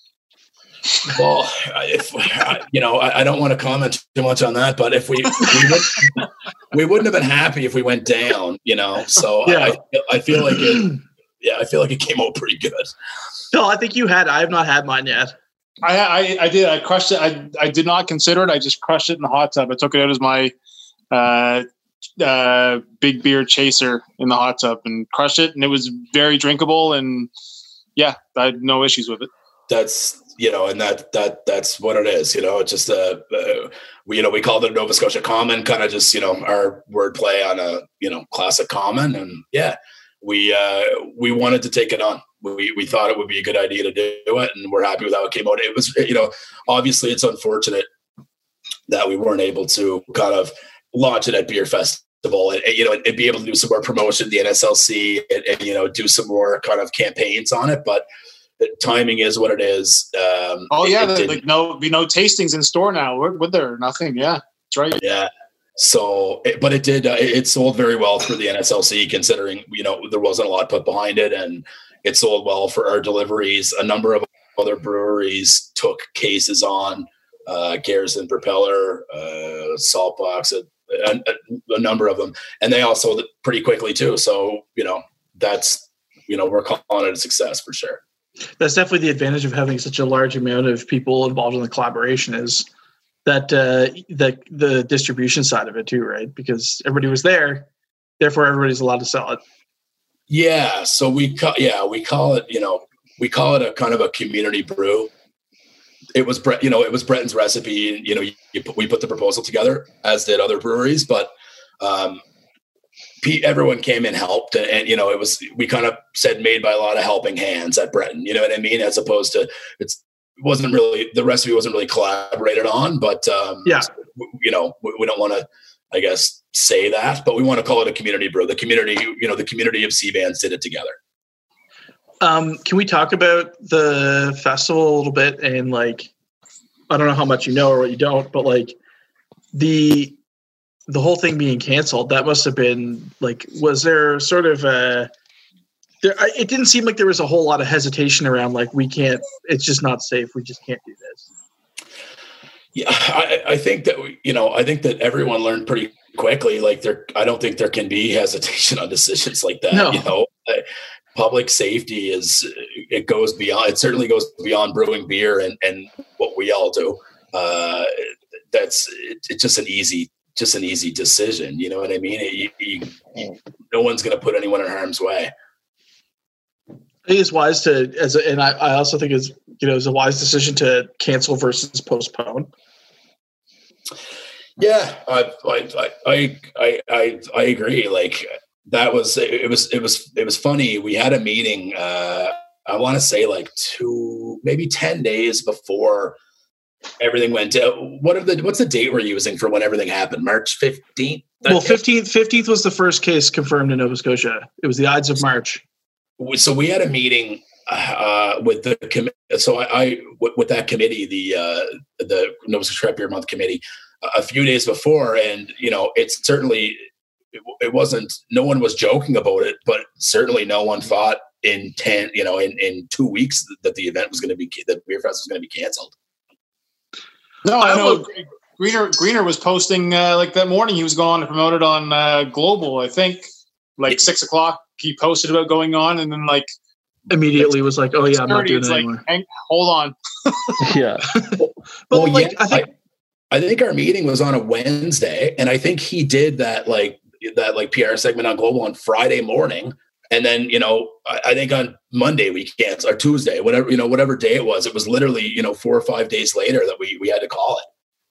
Well, if you know, I, I don't want to comment too much on that, but if we we, would, we wouldn't have been happy if we went down, you know. So Yeah. I, I feel like it. Yeah, I feel like it came out pretty good. No, I think you had. I have not had mine yet. I, I I did. I crushed it. I I did not consider it. I just crushed it in the hot tub. I took it out as my uh, uh, big beer chaser in the hot tub and crushed it, and it was very drinkable. And yeah, I had no issues with it. That's you know, and that that that's what it is. You know, it's just a uh, we you know we called it a Nova Scotia Common, kind of just you know our wordplay on a you know classic common, and yeah, we uh, we wanted to take it on. We we thought it would be a good idea to do it, and we're happy with how it came out. It was you know obviously it's unfortunate that we weren't able to kind of launch it at Beer Festival and, and you know and be able to do some more promotion, the N S L C, and, and you know do some more kind of campaigns on it, but. The timing is what it is. Um, Oh yeah, it, it like no, be no tastings in store now. Would, would there? Nothing. Yeah, that's right. Yeah. So, it, but it did. Uh, it, it sold very well through the N S L C, considering you know there wasn't a lot put behind it, and it sold well for our deliveries. A number of other breweries took cases on. Uh, Garrison, Propeller, uh, Saltbox, a, a, a number of them, and they all sold it pretty quickly too. So, you know, that's you know we're calling it a success for sure. That's definitely the advantage of having such a large amount of people involved in the collaboration is that uh, the the distribution side of it too, right? Because everybody was there, therefore everybody's allowed to sell it. Yeah, so we call yeah we call it you know we call it a kind of a community brew. It was Brett, you know, it was Breton's recipe. You know, you, you put, we put the proposal together, as did other breweries, but um, everyone came and helped, and, and you know, it was, we kind of said made by a lot of helping hands at Breton, you know what I mean? As opposed to, it's, it wasn't really, the recipe wasn't really collaborated on, but um, yeah, you know, we, we don't want to, I guess, say that, but we want to call it a community brew. The community, you know, the community of C-Bands did it together. Um, can we talk about the festival a little bit? And like, I don't know how much you know or what you don't, but like the, the whole thing being canceled, that must have been like, was there sort of a, there, it didn't seem like there was a whole lot of hesitation around like, we can't, it's just not safe. We just can't do this. Yeah. I, I think that, we, you know, I think that everyone learned pretty quickly. Like there, I don't think there can be hesitation on decisions like that. No. You know, public safety is, it goes beyond, it certainly goes beyond brewing beer and, and what we all do. Uh, that's, it, it's just an easy, just an easy decision. You know what I mean? You, you, you, no one's going to put anyone in harm's way. I think it's wise to, as a, and I, I also think it's, you know, it's a wise decision to cancel versus postpone. Yeah, I, I, I, I, I, I agree. Like that was, it was, it was, it was funny. We had a meeting, uh, I want to say like two, maybe ten days before everything went down. What are the, what's the date we're using for when everything happened? March fifteenth? Well, fifteenth, fifteenth was the first case confirmed in Nova Scotia. It was the Ides of March. So we had a meeting uh, with the committee. So I, I with, with that committee, the uh, the Nova Scotia Craft Beer Month committee, a few days before, and you know, it's certainly it, it wasn't. No one was joking about it, but certainly no one thought in ten, you know, in, in two weeks that the event was going to be that Beer Fest was going to be canceled. No, I know. Greener Greener was posting uh, like that morning. He was going to promote it on uh, Global, I think, like yeah. six o'clock. He posted about going on, and then like immediately was like, "Oh yeah, I'm not doing it like, anymore." Hang, hold on. Yeah, but well, like yeah, I think I, I think our meeting was on a Wednesday, and I think he did that like that like P R segment on Global on Friday morning, and then you know I, I think on Monday we canceled, or Tuesday, whatever you know whatever day it was. It was literally you know four or five days later that we we had to call it.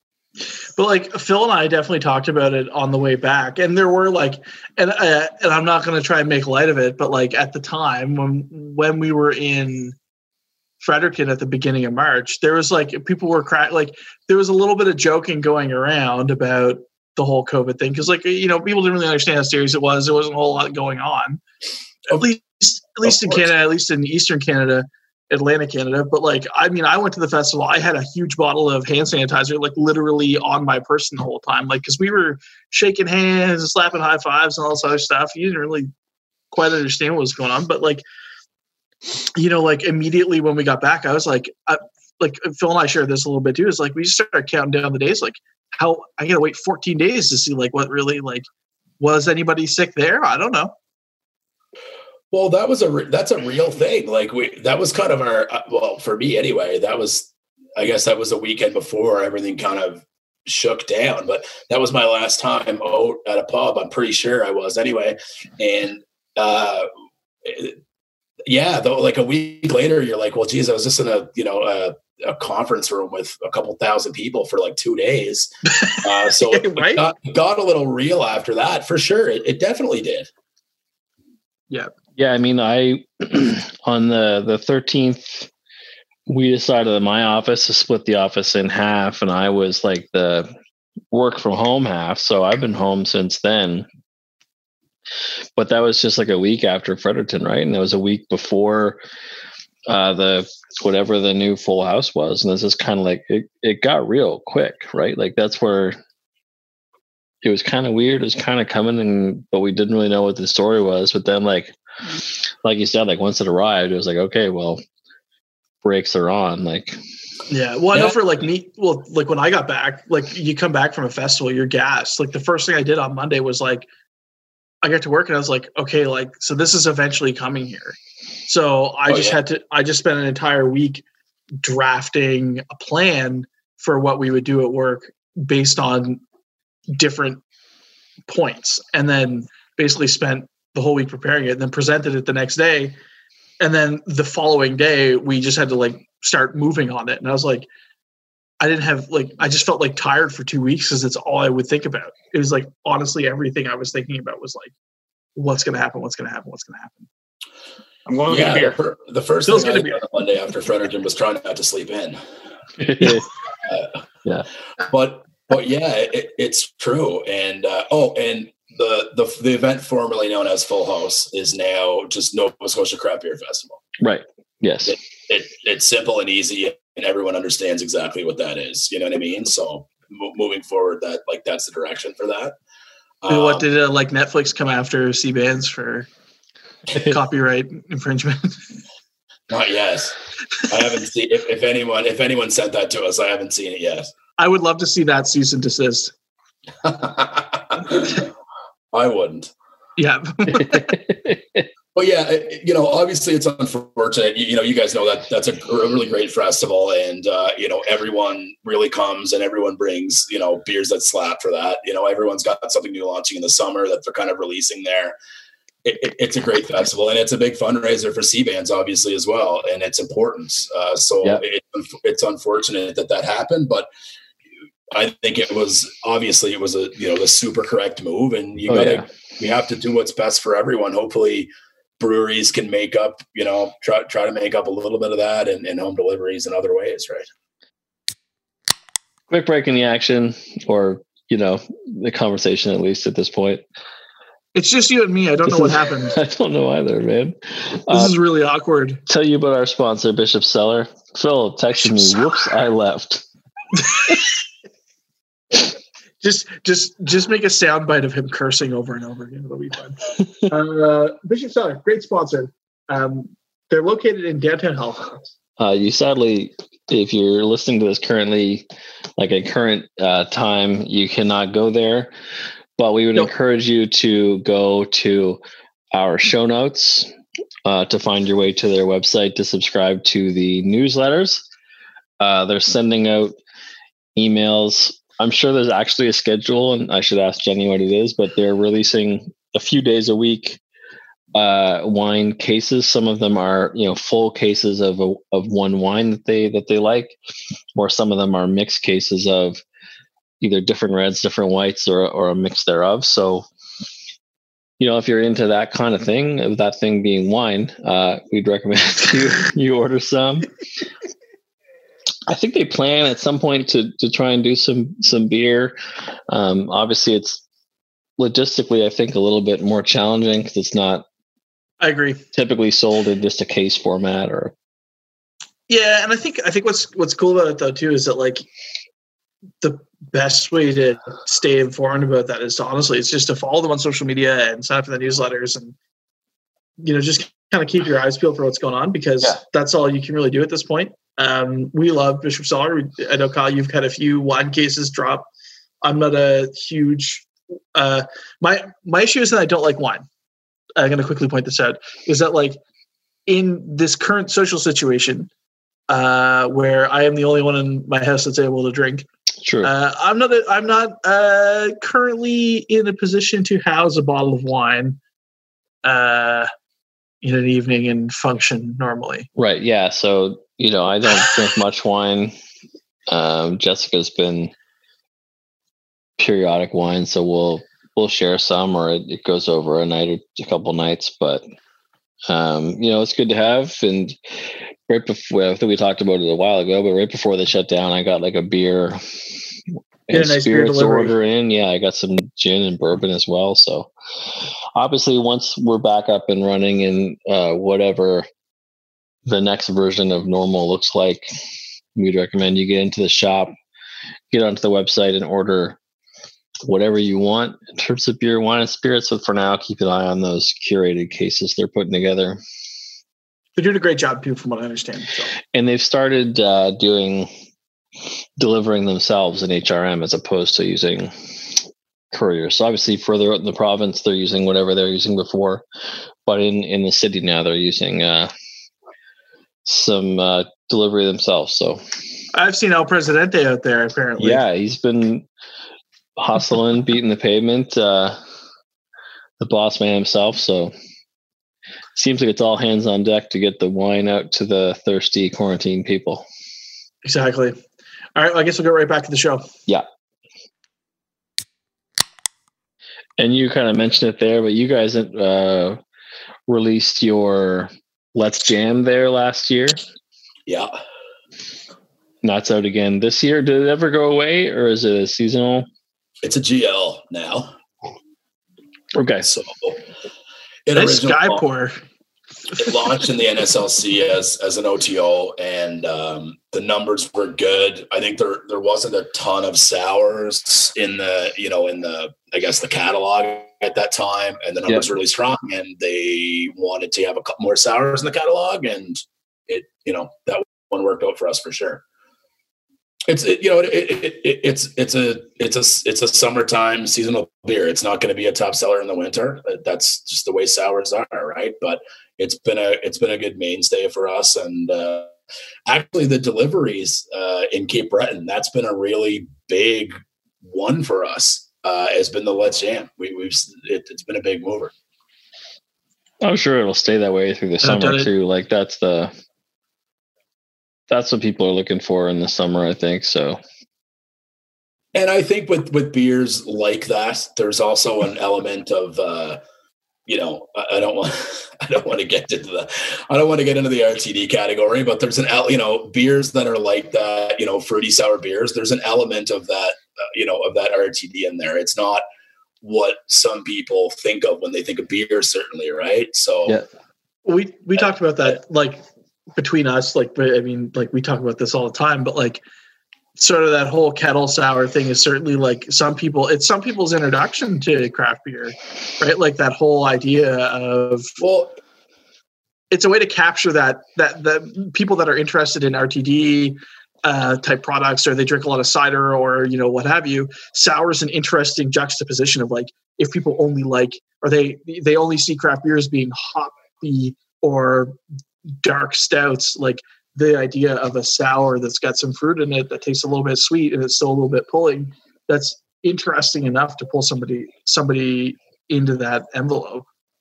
But like Phil and I definitely talked about it on the way back, and there were like, and uh, and I'm not going to try and make light of it, but like at the time when when we were in Fredericton at the beginning of March, there was like people were crack like there was a little bit of joking going around about the whole COVID thing because like you know people didn't really understand how serious it was. There wasn't a whole lot going on, at least at least in Canada, at least in Eastern Canada. Atlantic Canada, but like I mean I went to the festival, I had a huge bottle of hand sanitizer like literally on my person the whole time, like because we were shaking hands and slapping high fives and all this other stuff. You didn't really quite understand what was going on, but like you know like immediately when we got back I was like I, like Phil and I shared this a little bit too, is like we just started counting down the days, like how I gotta wait fourteen days to see like what really like was anybody sick there. I don't know. Well, that was a re- that's a real thing. Like we, that was kind of our uh, well for me anyway. That was, I guess, that was the weekend before everything kind of shook down. But that was my last time out at a pub. I'm pretty sure I was anyway. And uh, it, yeah, though, like a week later, you're like, well, geez, I was just in a you know a, a conference room with a couple thousand people for like two days. Uh, so right? it got, got a little real after that for sure. It, it definitely did. Yeah. Yeah, I mean, I on the the thirteenth, we decided in my office to split the office in half, and I was like the work from home half. So I've been home since then. But that was just like a week after Fredericton, right? And it was a week before uh, the whatever the new Full House was, and this is kind of like it. It got real quick, right? Like that's where. It was kind of weird. It was kind of coming, and but we didn't really know what the story was. But then, like, like you said, like once it arrived, it was like, okay, well, brakes are on. Like, yeah. Well, I know for like me, well, like when I got back, like you come back from a festival, you're gassed. Like the first thing I did on Monday was like, I got to work, and I was like, okay, like so this is eventually coming here. So I oh, just yeah. had to. I just spent an entire week drafting a plan for what we would do at work based on different points, and then basically spent the whole week preparing it and then presented it the next day. And then the following day we just had to like start moving on it. And I was like, I didn't have like, I just felt like tired for two weeks because it's all I would think about. It was like, honestly, everything I was thinking about was like what's going to happen, what's going to happen, what's going to happen. I'm going to yeah, get a beer. The, fir- the first Bill's thing I gonna did on Monday after Fredericton was trying not to sleep in. uh, yeah. But but yeah, it, it's true. And uh, oh, and the, the the event formerly known as Full House is now just Nova Scotia Craft Beer Festival. Right. Yes. It, it it's simple and easy, and everyone understands exactly what that is. You know what I mean? So m- moving forward, that like that's the direction for that. Um, what did uh, like Netflix come after C Bands for copyright infringement? Not yet. I haven't seen. If, if anyone if anyone sent that to us, I haven't seen it yet. I would love to see that cease and desist. I wouldn't. Yeah. But yeah, you know, obviously it's unfortunate. You, you know, you guys know that that's a, a really great festival, and uh, you know, everyone really comes and everyone brings, you know, beers that slap for that. You know, everyone's got something new launching in the summer that they're kind of releasing there. It, it, it's a great festival, and it's a big fundraiser for C Bands, obviously, as well, and it's important. Uh, so yeah. it, it's unfortunate that that happened, but I think it was obviously it was a you know the super correct move, and you oh, gotta yeah. we have to do what's best for everyone. Hopefully, breweries can make up, you know, try try to make up a little bit of that, and, and home deliveries in other ways, right? Quick break in the action, or you know, the conversation at least at this point. It's just you and me. I don't This know is, what happened. I don't know either, man. This uh, is really awkward. Tell you about our sponsor, Bishop Cellar. Phil texted Bishop me, Cellar. whoops, I left. just just just make a soundbite of him cursing over and over again. It'll be fun. uh, Bishop Cellar, great sponsor. Um, they're located in downtown Halifax. Uh, you sadly, if you're listening to this currently, like a current uh, time, you cannot go there. But we would Nope. encourage you to go to our show notes uh, to find your way to their website to subscribe to the newsletters. Uh, they're sending out emails. I'm sure there's actually a schedule, and I should ask Jenny what it is, but they're releasing a few days a week uh, wine cases. Some of them are, you know, full cases of a, of one wine that they that they like, or some of them are mixed cases of either different reds, different whites, or or a mix thereof. So, you know, if you're into that kind of thing, of that thing being wine, uh, we'd recommend you you order some. I think they plan at some point to to try and do some some beer. Um, obviously, it's logistically, I think, a little bit more challenging because it's not. I agree. Typically sold in just a case format, or. Yeah, and I think I think what's what's cool about it though too is that like the best way to stay informed about that is to honestly, it's just to follow them on social media and sign up for the newsletters, and you know just kind of keep your eyes peeled for what's going on, because yeah. that's all you can really do at this point. Um, we love Bishop Cellar. I know, Kyle, you've had a few wine cases drop. I'm not a huge. Uh, my my issue is that I don't like wine. I'm going to quickly point this out. Is that like in this current social situation, uh, where I am the only one in my house that's able to drink. Sure. Uh, I'm not. A, I'm not uh, currently in a position to house a bottle of wine uh, in an evening and function normally. Right. Yeah. So. You know, I don't drink much wine. Um, Jessica's been periodic wine, so we'll we'll share some, or it, it goes over a night or a couple nights. But um, you know, it's good to have. And right before, I think we talked about it a while ago, but right before they shut down, I got like a beer and a nice spirits beer order in. Yeah, I got some gin and bourbon as well. So obviously, once we're back up and running, and uh, whatever the next version of normal looks like, we'd recommend you get into the shop, get onto the website, and order whatever you want in terms of beer, wine, and spirits. But for now, keep an eye on those curated cases they're putting together. They're doing a great job too, from what I understand. So. And they've started uh, doing delivering themselves in H R M as opposed to using couriers. So obviously, further out in the province, they're using whatever they're using before, but in in the city now, they're using. Uh, some uh, delivery themselves. So I've seen El Presidente out there apparently. Yeah, he's been hustling, beating the pavement, uh, the boss man himself. So seems like it's all hands on deck to get the wine out to the thirsty quarantine people. Exactly. All right, well, I guess we'll go right back to the show. Yeah. And you kind of mentioned it there, but you guys uh, released your Let's Jam there last year. Yeah. And that's out again this year. Did it ever go away, or is it a seasonal? It's a G L now. Okay. So it nice sky pour. It launched in the N S L C as as an O T O, and um, the numbers were good. I think there there wasn't a ton of sours in the you know in the I guess the catalog at that time, and the numbers yeah. were really strong. And they wanted to have a couple more sours in the catalog, and it you know that one worked out for us for sure. It's it, you know it, it, it, it's it's a it's a it's a summertime seasonal beer. It's not going to be a top seller in the winter. That's just the way sours are, right? But it's been a it's been a good mainstay for us, and uh, actually the deliveries uh, in Cape Breton, that's been a really big one for us. Uh, has been the Let's Jam. We, we've it, it's been a big mover. I'm sure it'll stay that way through the summer too. Like that's the that's what people are looking for in the summer, I think. So, and I think with with beers like that, there's also an element of. Uh, You know, I don't want, I don't want to get into the, I don't want to get into the R T D category, but there's an, you know, beers that are like that, you know, fruity sour beers. There's an element of that, uh, you know, of that R T D in there. It's not what some people think of when they think of beer, certainly, right? So, yeah, we we uh, talked about that, like between us, like I mean, like we talk about this all the time, but like. Sort of that whole kettle sour thing is certainly like some people, it's some people's introduction to craft beer, right? Like that whole idea of, well, it's a way to capture that, that, the people that are interested in R T D uh, type products, or they drink a lot of cider or, you know, what have you. Sour is an interesting juxtaposition of like, if people only like, or they, they only see craft beers being hoppy or dark stouts, like, the idea of a sour that's got some fruit in it that tastes a little bit sweet and it's still a little bit pulling, that's interesting enough to pull somebody somebody into that envelope.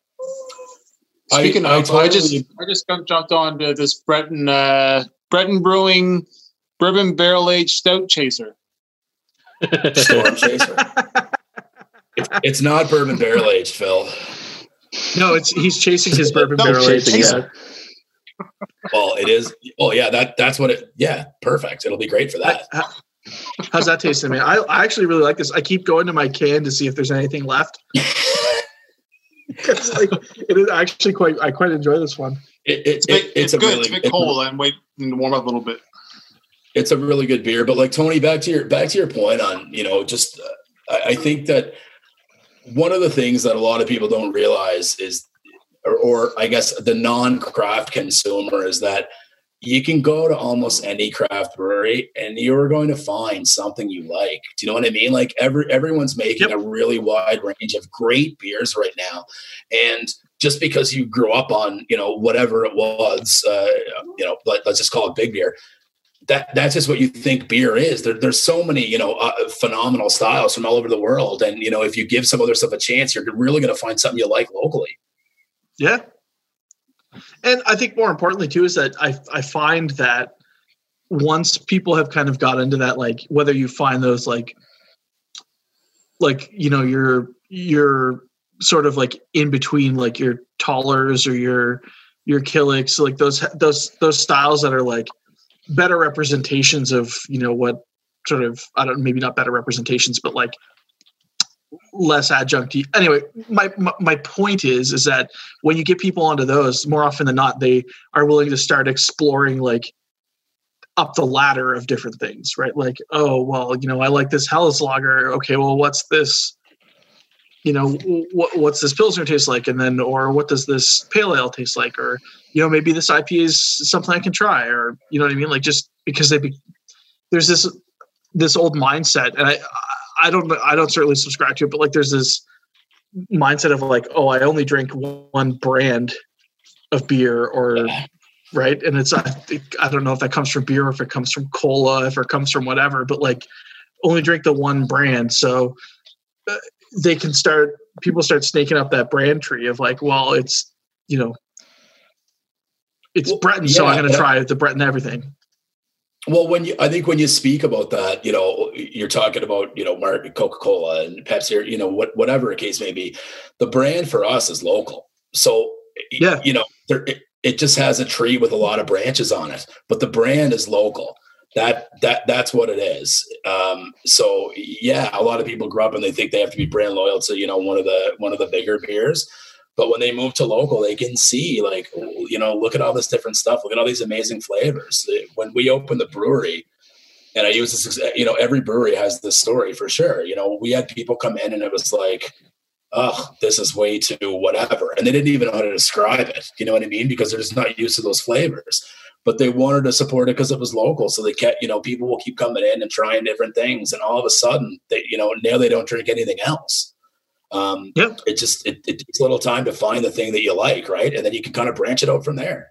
Speaking I, of, I, totally, I just I just jumped on to this Breton uh, Breton Brewing Bourbon Barrel Aged Stout Chaser. Storm Chaser. It's, it's not bourbon barrel aged, Phil. No, it's he's chasing his bourbon barrel aged. Yeah. Well, it is. Oh, yeah. That that's what it. Yeah, perfect. It'll be great for that. How, how's that tasting, man? I, I actually really like this. I keep going to my can to see if there's anything left. It's like it is actually quite. I quite enjoy this one. It, it, it's, bit, it, it's, it's good. Really, it's a bit cold and wait and warm up a little bit. It's a really good beer, but like Tony, back to your back to your point on you know just uh, I, I think that one of the things that a lot of people don't realize is. Or, or I guess the non-craft consumer is that you can go to almost any craft brewery and you're going to find something you like. Do you know what I mean? Like every everyone's making yep. a really wide range of great beers right now. And just because you grew up on, you know, whatever it was, uh, you know, let, let's just call it big beer. That that's just what you think beer is. There, there's so many, you know, uh, phenomenal styles from all over the world. And, you know, if you give some other stuff a chance, you're really going to find something you like locally. Yeah. And I think more importantly too, is that I I find that once people have kind of got into that, like whether you find those like, like, you know, your, your sort of like in between, like your Tollers or your, your Killicks, like those, those, those styles that are like better representations of, you know, what sort of, I don't, maybe not better representations, but like, less adjunct. Anyway, my, my my point is is that when you get people onto those, more often than not, they are willing to start exploring like up the ladder of different things, right? Like, oh well, you know, I like this Helles Lager. Okay, well, what's this? You know, what what's this Pilsner taste like? And then, or what does this Pale Ale taste like? Or you know, maybe this I P A is something I can try. Or you know what I mean? Like just because they be, there's this this old mindset, and I. I don't, I don't certainly subscribe to it, but like, there's this mindset of like, oh, I only drink one brand of beer or yeah. right. And it's, I think, I don't know if that comes from beer, or if it comes from cola, if it comes from whatever, but like only drink the one brand. So uh, they can start, people start snaking up that brand tree of like, well, it's, you know, it's well, Breton. Yeah, so I'm going to try the Breton everything. Well, when you, I think when you speak about that, you know, you're talking about, you know, Mark, Coca-Cola and Pepsi, or, you know, what, whatever the case may be, the brand for us is local. So, yeah, you know, there, it, it just has a tree with a lot of branches on it, but the brand is local. That, that, that's what it is. Um, so yeah, a lot of people grow up and they think they have to be brand loyal to, you know, one of the, one of the bigger beers. But when they move to local, they can see, like, you know, look at all this different stuff. Look at all these amazing flavors. When we opened the brewery, and I use this, you know, every brewery has this story for sure. You know, we had people come in and it was like, oh, this is way too whatever. And they didn't even know how to describe it. You know what I mean? Because they're just not used to those flavors. But they wanted to support it because it was local. So they kept, you know, people will keep coming in and trying different things. And all of a sudden, they, you know, now they don't drink anything else. Um, yep. It just, it, it takes a little time to find the thing that you like, right? And then you can kind of branch it out from there.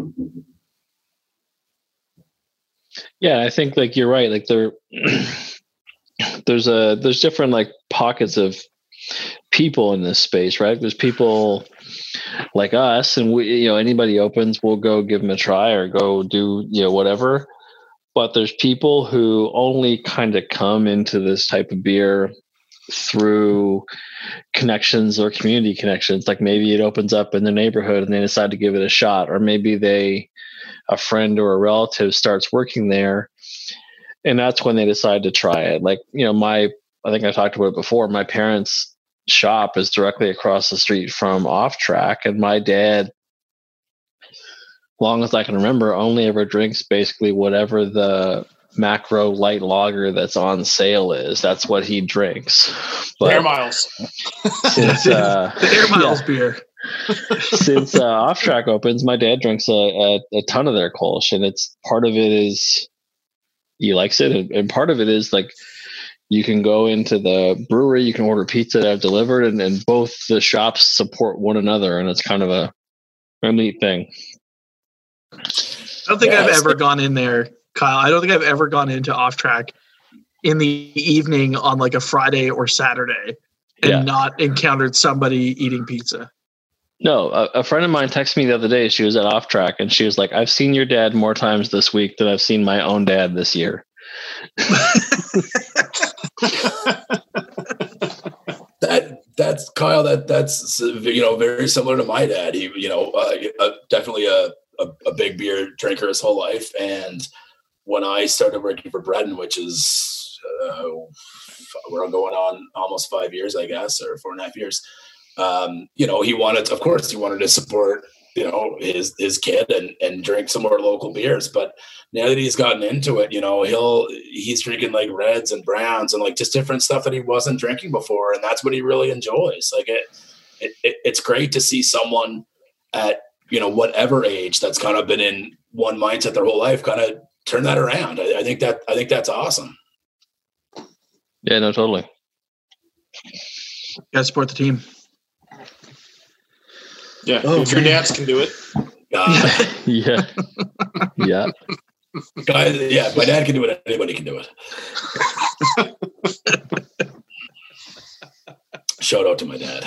Yeah, I think like you're right. Like there, there's a, there's different like pockets of people in this space, right? There's people like us, and we, you know, anybody opens, we'll go give them a try or go do, you know, whatever. But there's people who only kind of come into this type of beer through connections or community connections. Like maybe it opens up in the neighborhood and they decide to give it a shot, or maybe they, a friend or a relative starts working there, and that's when they decide to try it. Like, you know, my, I think I talked about it before, my parents' shop is directly across the street from Off Track, and my dad, long as I can remember, only ever drinks basically whatever the macro light lager that's on sale is. That's what he drinks. But Air Miles. Since, uh, the Air Miles yeah, beer. Since uh, Off Track opens, my dad drinks a, a, a ton of their Kolsch, and it's part of it is he likes it, and, and part of it is like you can go into the brewery, you can order pizza to have delivered, and, and both the shops support one another, and it's kind of a, a neat thing. I don't think yeah, I've ever gone in there, Kyle. I don't think I've ever gone into Off Track in the evening on like a Friday or Saturday and yeah. not encountered somebody eating pizza. No, a, a friend of mine texted me the other day. She was at Off Track and she was like, I've seen your dad more times this week than I've seen my own dad this year. that that's Kyle. That that's, you know, very similar to my dad. He, you know, uh, uh, definitely a, a, a big beer drinker his whole life. And when I started working for Breton, which is, uh, we're going on almost five years, I guess, or four and a half years. Um, you know, he wanted, of course, he wanted to support, you know, his, his kid and, and drink some more local beers. But now that he's gotten into it, you know, he'll, he's drinking like reds and browns and like just different stuff that he wasn't drinking before. And that's what he really enjoys. Like it, it, it it's great to see someone at, you know, whatever age that's kind of been in one mindset their whole life, kind of turn that around. I, I think that, I think that's awesome. Yeah, no, totally. Gotta support the team. Yeah, oh, if your dads can do it. Uh, yeah. Yeah. Guys, yeah, my dad can do it. Anybody can do it. Shout out to my dad.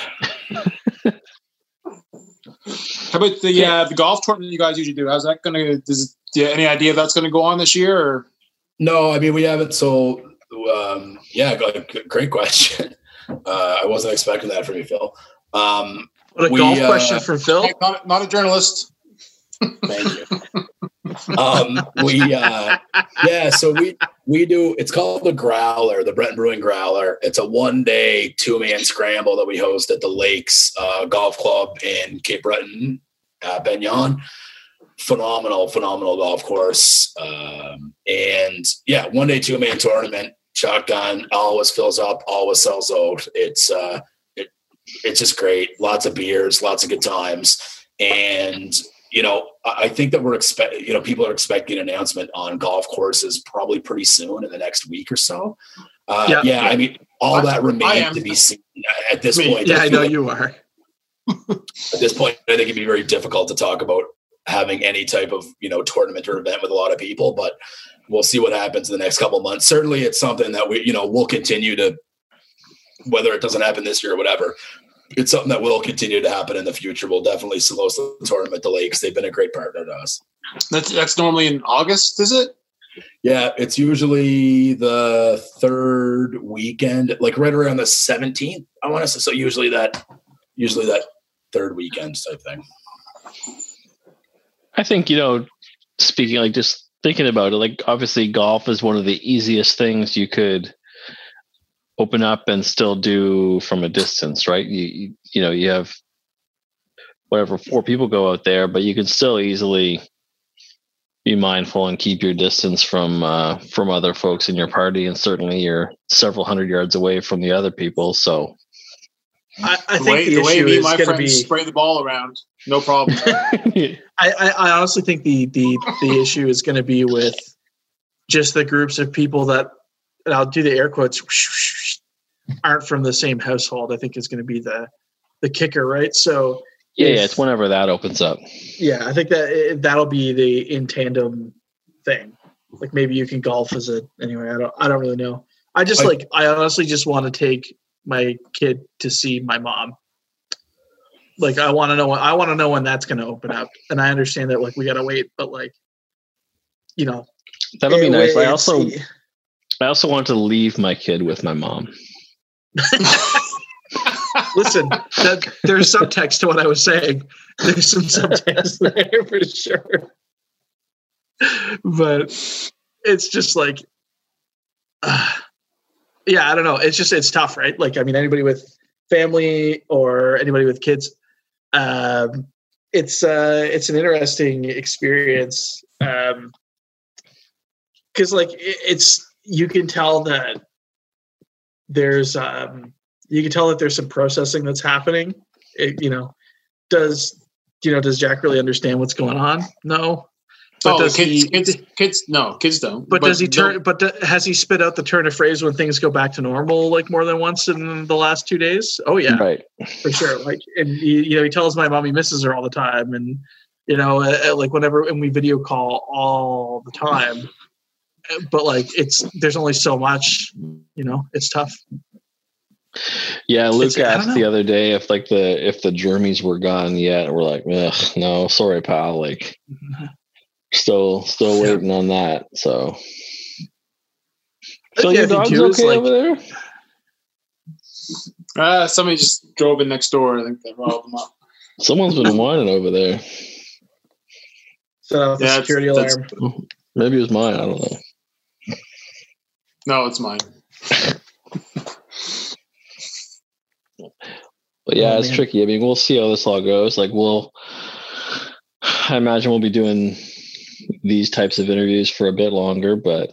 How about the uh, the golf tournament you guys usually do? How's that going to? Does do you have any idea if that's going to go on this year? Or? No, I mean we haven't. So um, yeah, great question. Uh, I wasn't expecting that from you, Phil. Um, What a we, golf uh, question from Phil. Not, not a journalist. Thank you. um, we, uh, yeah, so we, we do, it's called the Growler, the Breton Brewing Growler. It's a one day, two man scramble that we host at the Lakes uh, Golf Club in Cape Breton, uh, Benyon. Phenomenal, phenomenal golf course. Um, and yeah, one day, two man tournament, shotgun, always fills up, always sells out. It's, uh, It's just great. Lots of beers, lots of good times. And, you know, I think that we're expect, you know, people are expecting an announcement on golf courses probably pretty soon in the next week or so. Uh, yeah. yeah. I mean, all that remains to be seen at this Me, point. Yeah, I, I know like you are. At this point, I think it'd be very difficult to talk about having any type of, you know, tournament or event with a lot of people, but we'll see what happens in the next couple of months. Certainly it's something that we, you know, we'll continue to, whether it doesn't happen this year or whatever, it's something that will continue to happen in the future. We'll definitely host the tournament at the Lakes. They've been a great partner to us. That's that's normally in August, is it? Yeah, it's usually the third weekend, like right around the seventeenth, I want to say. So usually that, usually that third weekend type thing. I think, you know, speaking, like just thinking about it, like obviously golf is one of the easiest things you could open up and still do from a distance, right? You, you, you know, you have whatever, four people go out there, but you can still easily be mindful and keep your distance from uh, from other folks in your party, and certainly you're several hundred yards away from the other people. So, I, I the think way, the, the way issue me and is my going to friends be. spray the ball around, no problem. I, I, I honestly think the the the issue is going to be with just the groups of people that, and I'll do the air quotes, aren't from the same household. I think is going to be the the kicker, right? So. Yeah, if, yeah, it's whenever that opens up. Yeah, I think that that'll be the in tandem thing. Like maybe you can golf as a anyway. I don't. I don't really know. I just I, like. I honestly just want to take my kid to see my mom. Like I want to know. I want to know when that's going to open up. And I understand that like we got to wait, but like, you know, that'll be it, nice. I it's- also, I also want to leave my kid with my mom. Listen, that, there's subtext to what I was saying. There's some subtext there for sure. But it's just like, uh, yeah, I don't know. It's just, it's tough, right? Like, I mean, anybody with family or anybody with kids, um, it's, uh, it's an interesting experience. Um, cause like it, it's, you can tell that there's, um, you can tell that there's some processing that's happening. It, you know, does, you know, does Jack really understand what's going on? No. But oh, does kids, he, kids, kids, no, kids don't. but, does he turn, no. but do, has he spit out the turn of phrase when things go back to normal, like more than once in the last two days? Oh yeah, Right. for sure. Like, and he, you know, he tells my mom he misses her all the time. And, you know, uh, like whenever, and we video call all the time, but like, it's, there's only so much, you know, it's tough. Yeah, Luke It's- I don't asked know. the other day if like the if the germies were gone yet. We're like, ugh, no, sorry, pal. Like, still still Yeah. waiting on that. So, so The your other thing, dog's too, is, okay like- over there? Uh, somebody just drove in next door. I think they robbed them up. Someone's been whining over there. Set off the Yeah, it's- security that's- alarm. Maybe it was mine. I don't know. No, it's mine. But yeah, Oh, it's man. tricky. I mean, we'll see how this all goes. Like, we'll, I imagine we'll be doing these types of interviews for a bit longer, but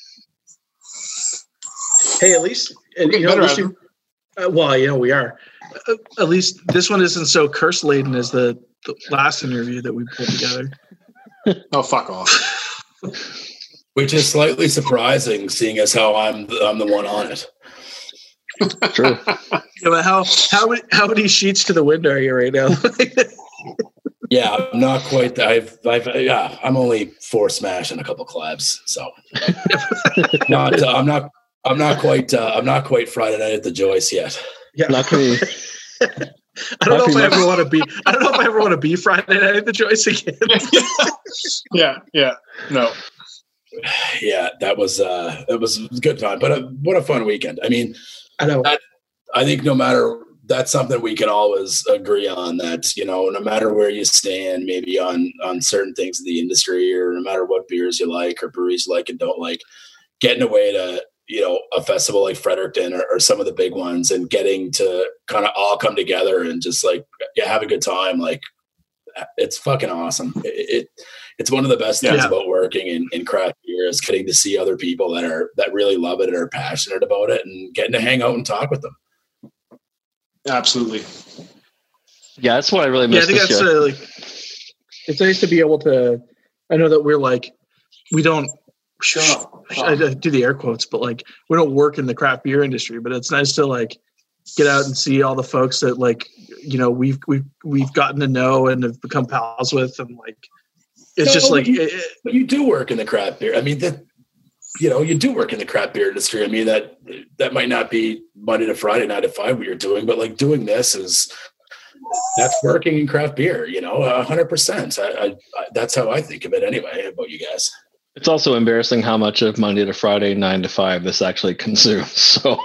Hey, at least, We're you getting know, at better least at you, uh, well, you know, we are. Uh, at least this one isn't so curse laden as the, the last interview that we pulled together. Oh, fuck off. Which is slightly surprising, seeing as how I'm the, I'm the one on it. true. Yeah, but how how many, how many sheets to the wind are you right now? Yeah, I'm not quite. I've, I've, yeah, I'm only four smash and a couple collabs, so not. Uh, I'm not. I'm not quite. Uh, I'm not quite Friday night at the Joyce yet. Yeah, Not gonna be, I don't know Happy if I month. ever want to be. I don't know if I ever want to be Friday night at the Joyce again. yeah, yeah. No. Yeah, that was. Uh, it was a good time, but uh, what a fun weekend. I mean, I know. I think no matter, that's something we can always agree on, that, you know, no matter where you stand, maybe on, on certain things in the industry, or no matter what beers you like or breweries you like and don't like, getting away to, you know, a festival like Fredericton or, or some of the big ones, and getting to kind of all come together and just like, yeah, have a good time. Like, it's fucking awesome. It, it it's one of the best things Yeah. about working in, in craft beer is getting to see other people that are, that really love it and are passionate about it, and getting to hang out and talk with them. Absolutely. yeah, that's what I really Yeah, I missed think this that's year. uh, like. It's nice to be able to. I know that we're like, we don't. I, I do the air quotes, but like we don't work in the craft beer industry. But it's nice to like get out and see all the folks that like you know we've we've we've gotten to know and have become pals with, and like it's No, just like but you, it, it- but you do work in the craft beer. I mean, that, you know, you do work in the craft beer industry. I mean, that that might not be Monday to Friday, nine to five, what you're doing, but like doing this is, that's working in craft beer. You know, a hundred percent. I, I, I that's how I think of it anyway. About you guys. It's also embarrassing how much of Monday to Friday, nine to five, this actually consumes. So,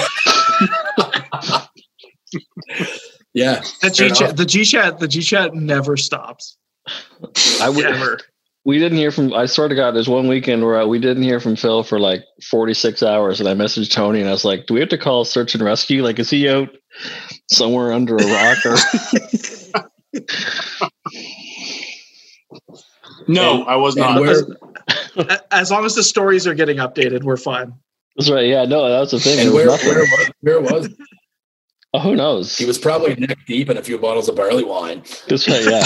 yeah, the G chat, the G chat, the G chat never stops. I would Ever. We didn't hear from. I swear to God, there's one weekend where we didn't hear from Phil for like forty-six hours, and I messaged Tony and I was like, "Do we have to call search and rescue? Like, is he out somewhere under a rock?" Or no, and, I was not. As, as long as the stories are getting updated, we're fine. That's right. Yeah, no, that was the thing. And was where, where was where was? Oh, who knows? He was probably neck deep in a few bottles of barley wine. That's right. Yeah.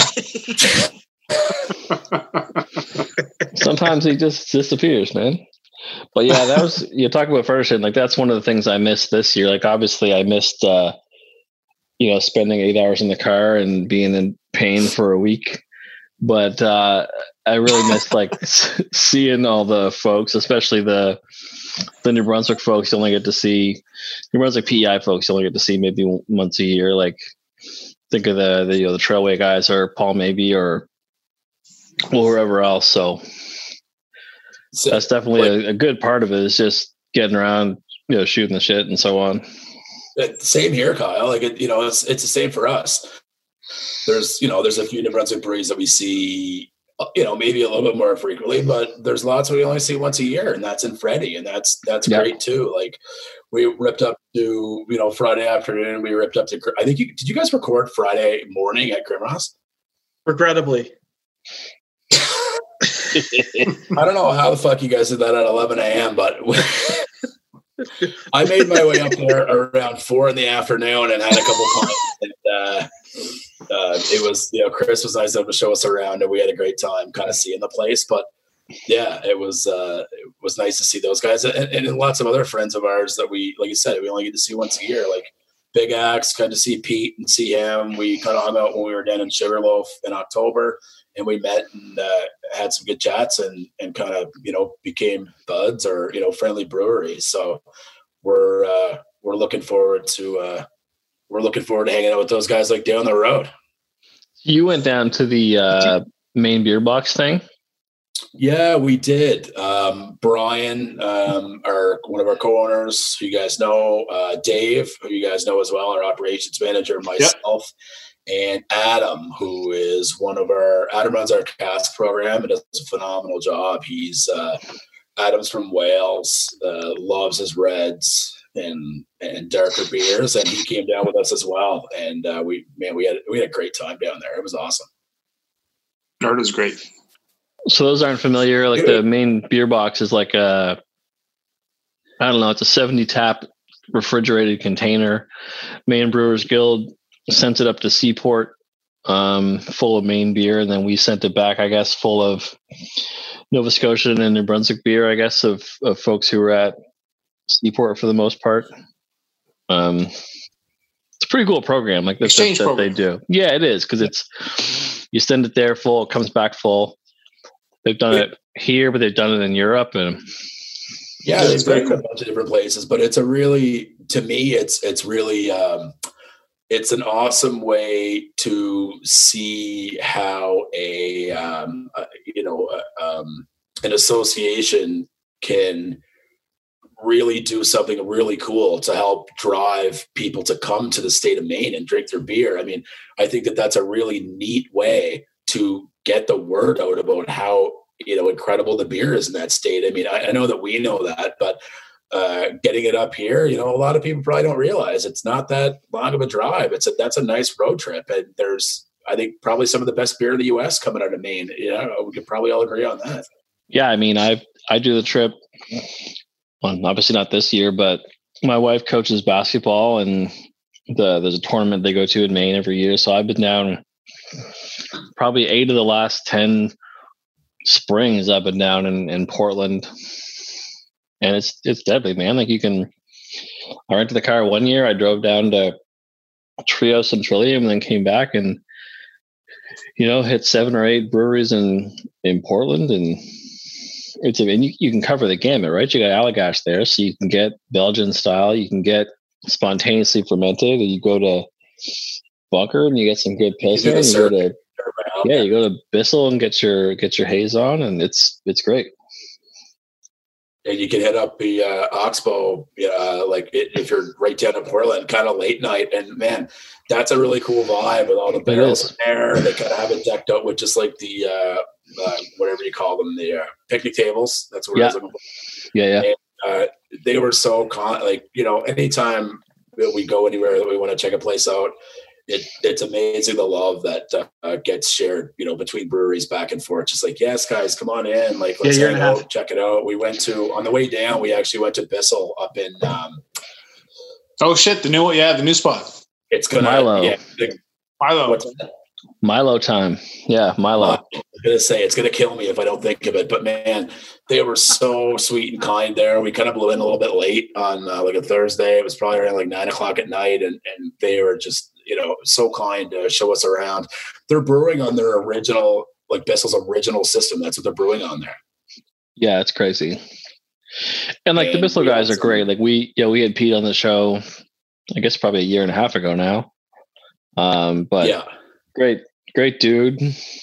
Sometimes he just disappears, man. But yeah, that was, you talk about furnishing, like that's one of the things I missed this year. Like obviously I missed uh you know spending eight hours in the car and being in pain for a week, but uh I really missed like seeing all the folks, especially the the New Brunswick folks. You only get to see New Brunswick P E I folks. You only get to see maybe once a year. Like think of the the you know the Trailway guys or Paul maybe or or whoever else. So So, that's definitely like, a, a good part of it is just getting around, you know, shooting the shit and so on. Same here, Kyle. Like, it, you know, it's it's the same for us. There's, you know, there's a few New Brunswick breweries that we see, you know, maybe a little bit more frequently, but there's lots we only see once a year, and that's in Freddie, and that's that's Yeah. great too. Like, we ripped up to, you know, Friday afternoon. We ripped up to. I think you did. You guys record Friday morning at Grimross? Regrettably. I don't know how the fuck you guys did that at eleven a.m., but I made my way up there around four in the afternoon and had a couple pints. And uh, uh, it was, you know, Chris was nice enough to show us around, and we had a great time kind of seeing the place. But yeah, it was uh, it was nice to see those guys and, and lots of other friends of ours that we, like you said, we only get to see once a year. Like Big Axe, got to see Pete and see him. We kind of hung out when we were down in Sugarloaf in October. And we met and uh, had some good chats and and kind of, you know, became buds or, you know, friendly breweries. So we're uh, we're looking forward to uh, we're looking forward to hanging out with those guys like down the road. You went down to the uh, main beer box thing. Yeah, we did. Um, Brian, um, our one of our co-owners, who you guys know, uh, Dave, who you guys know as well, our operations manager, myself. Yep. And Adam, who is one of our, Adam runs our cask program and does a phenomenal job. He's, uh, Adam's from Wales, uh, loves his reds and, and darker beers. And he came down with us as well. And, uh, we, man, we had, we had a great time down there. It was awesome. Art is great. So those aren't familiar. Like the main beer box is like a, I don't know, it's a seventy tap refrigerated container. Maine Brewers Guild sent it up to Seaport um, full of Maine beer, and then we sent it back, I guess, full of Nova Scotian and New Brunswick beer, I guess, of, of folks who were at Seaport for the most part. Um, it's a pretty cool program, like this that, that they do. Yeah, it is, because it's you send it there full, it comes back full. They've done yeah. it here, but they've done it in Europe, and yeah, they've done it in a bunch of different places. But it's a really, to me, it's it's really. Um, It's an awesome way to see how a, um, uh, you know, uh, um, an association can really do something really cool to help drive people to come to the state of Maine and drink their beer. I mean, I think that that's a really neat way to get the word out about how, you know, incredible the beer is in that state. I mean, I, I know that we know that, but Uh, getting it up here, you know, a lot of people probably don't realize it's not that long of a drive. It's a, that's a nice road trip. And there's, I think, probably some of the best beer in the U S coming out of Maine. You know, we could probably all agree on that. Yeah. I mean, I, I do the trip. Well, obviously not this year, but my wife coaches basketball and the, there's a tournament they go to in Maine every year. So I've been down probably eight of the last ten springs I've been down in, in Portland. And it's it's deadly, man. Like you can, I rented the car one year. I drove down to Trios and Trillium, and then came back and, you know, hit seven or eight breweries in in Portland, and it's and you, you can cover the gamut, right? You got Allagash there, so you can get Belgian style, you can get spontaneously fermented, and you go to Bunker and you get some good pilsner. You, you go to yeah, you go to Bissell and get your get your haze on, and it's it's great. and you can hit up the uh, Oxbow, uh, like it, if you're right down in Portland, kind of late night. And man, that's a really cool vibe with all the barrels in there. They kind of have it decked out with just like the uh, uh, whatever you call them, the uh, picnic tables. That's what yeah. I was looking for. Yeah, yeah. And, uh, they were so con- like you know, anytime we go anywhere that we want to check a place out, it, it's amazing the love that uh, gets shared, you know, between breweries back and forth. Just like, yes, guys, come on in. Like, let's yeah, hang out, check it out. We went to, on the way down, we actually went to Bissell up in. Um, oh, shit. The new, yeah, the new spot. It's going to, Milo. yeah. The, Milo. What's that? Milo time. Yeah, Milo. I'm going to say it's going to kill me if I don't think of it. But, man, they were so sweet and kind there. We kind of blew in a little bit late on uh, like a Thursday. It was probably around like nine o'clock at night. And, and they were just, you know, so kind to show us around. They're brewing on their original, like Bissell's original system. That's what they're brewing on there. Yeah, it's crazy. And like and the Bissell guys are some, great. Like we, yeah, we had Pete on the show, I guess probably a year and a half ago now. Um, but yeah, great, great dude.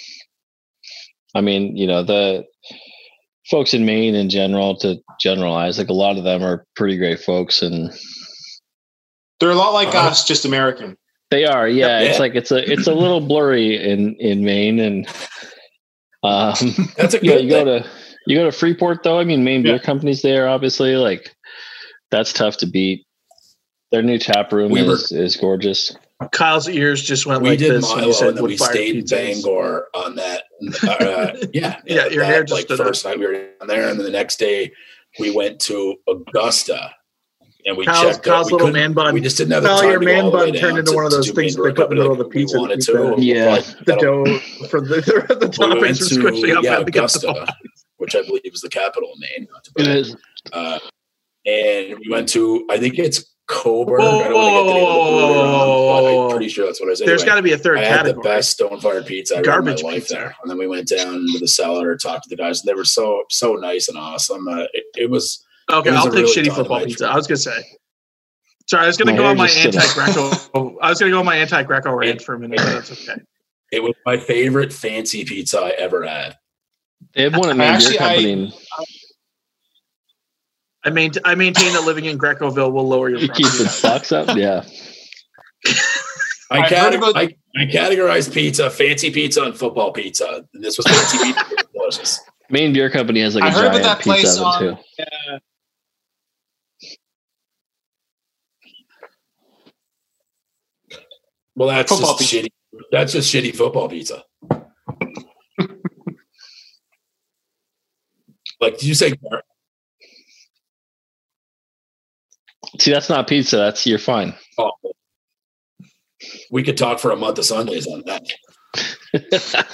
I mean, you know, the folks in Maine in general, to generalize, like a lot of them are pretty great folks, and they're a lot like uh, us, just American. They are, yeah. Yep, it's yeah. like it's a it's a little blurry in in Maine, and um, that's a good yeah. You go thing. to you go to Freeport though. I mean, Maine Yeah. beer companies there, obviously. Like that's tough to beat. Their new tap room We were- is is gorgeous. Kyle's ears just went We like did this when Milo, you said and then we wood-fired stayed in pizzas. Bangor on that. Uh, yeah, Yeah, your that, hair just like stood first night we were down there, and then the next day we went to Augusta, and we Kyle's- checked. Kyle's out. We little couldn't- man bun. We just didn't have the Kyle, time your to go man all the way bun turned down into to- one of to those do things that Maine they put in the middle of the Brew Company pizza like we to wanted keep to. the- Yeah. The That'll- dough for the, the we toppings went from to squishing up yeah, at the get the Augusta, which I believe is the capital of Maine. Not to It brag. is. Uh, and we went to, I think it's Coburg. Whoa, I don't want to get the name of the whoa, brewery whoa, wrong, whoa, but whoa. I'm pretty sure that's what it is. There's Anyway, got to be a third I had category. the best stone-fired pizza I ever Garbage in my life pizza. there. And then we went down to the cellar, talked to the guys, and they were so so nice and awesome. Uh, it, it was Okay, It was I'll a take really shitty football dynamite pizza. trip. I was gonna say. Sorry, I was gonna My go hair on my just stood up. anti-Greco. I was gonna go on my anti-Greco rant for a minute, but that's okay. it was my favorite fancy pizza I ever had. They have one at Maine Actually, Beer I- Company. I main I maintain that living in Grecoville will lower your You keep property the tax. box up. Yeah. I, I've heard cate- about- I, I categorized pizza, fancy pizza, and football pizza. And this was fancy pizza. It was delicious. Maine Beer Company has like a I heard about giant that place pizza oven on- too. Yeah. Well, that's Football just shitty. That's just shitty football pizza. Like, did you say? See, that's not pizza. That's you're fine. Oh, we could talk for a month of Sundays on that.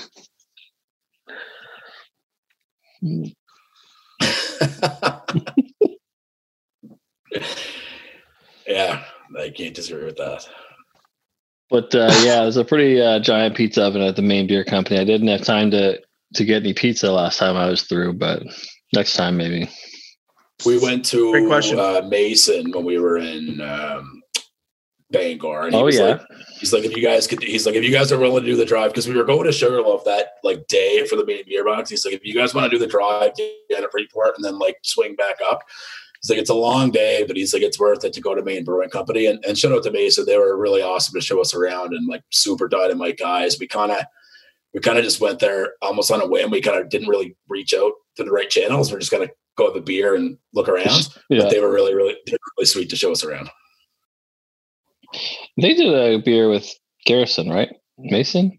Yeah, I can't disagree with that. But uh, yeah, it was a pretty uh, giant pizza oven at the Maine Beer Company. I didn't have time to to get any pizza last time I was through, but next time maybe. We went to Great question. uh, Mason when we were in um, Bangor. And he Oh, was yeah. like, he's like, if you guys could, he's like, if you guys are willing to do the drive, because we were going to Sugarloaf that like day for the main beer box. He's like, if you guys want to do the drive, get at Freeport and then like swing back up. He's like, it's a long day, but he's like, it's worth it to go to Maine Brewing Company. And, and shout out to Mason. They were really awesome to show us around and like super dynamite guys. We kind of, we kind of just went there almost on a whim. We kind of didn't really reach out to the right channels. We're just going to go have a beer and look around. Yeah. But they were really, really, they were really sweet to show us around. They did a beer with Garrison, right? Mason?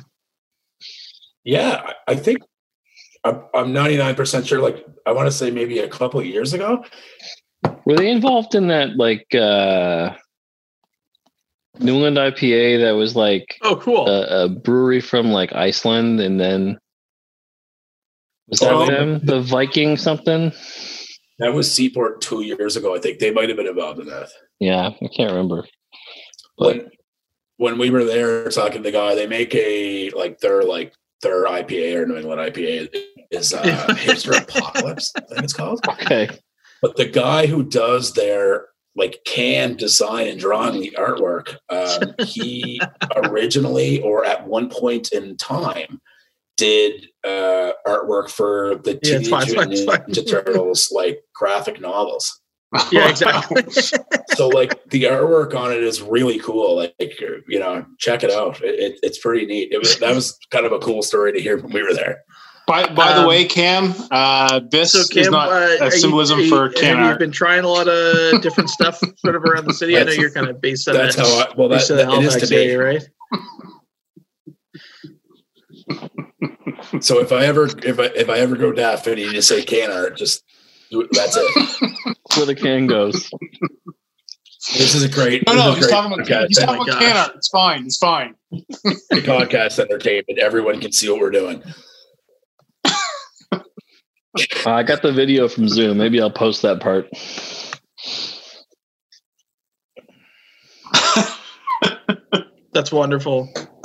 Yeah, I I think I'm, I'm ninety-nine percent sure. Like, I want to say maybe a couple of years ago. Were they involved in that like uh New England I P A that was like Oh, cool. a, a brewery from like Iceland, and then was that Oh. them? The Viking something? That was Seaport two years ago. I think they might have been involved in that. Yeah, I can't remember. But When when we were there talking to the guy, they make a like their like their I P A or New England I P A is uh, Hipster Apocalypse. I think it's called. okay. But the guy who does their like can design and drawing the artwork, um, he originally or at one point in time did uh, artwork for the Yeah, it's fine, Teenage it's fine, it's Mutant fine. Ninja Turtles like graphic novels. Yeah, exactly. So like the artwork on it is really cool. Like, you know, check it out. It, it, it's pretty neat. It was, that was kind of a cool story to hear when we were there. By, by Um, the way, Cam, uh, this So, is Cam, not uh, a are you- symbolism are you- for can Have you art. been trying a lot of different stuff sort of around the city? I know That's- you're kind of based on That's that. how I, well, that, based on the that it is Halifax to me. area, right? So if I ever, if I, if I ever go daft and you just say can art, just do it. That's it. That's where the can goes. This is a great, No, this no, is a he's great talking about podcast. he's talking Oh my about can gosh. art. It's fine. It's fine. podcast entertainment. Everyone can see what we're doing. Uh, I got the video from Zoom. Maybe I'll post that part. That's wonderful.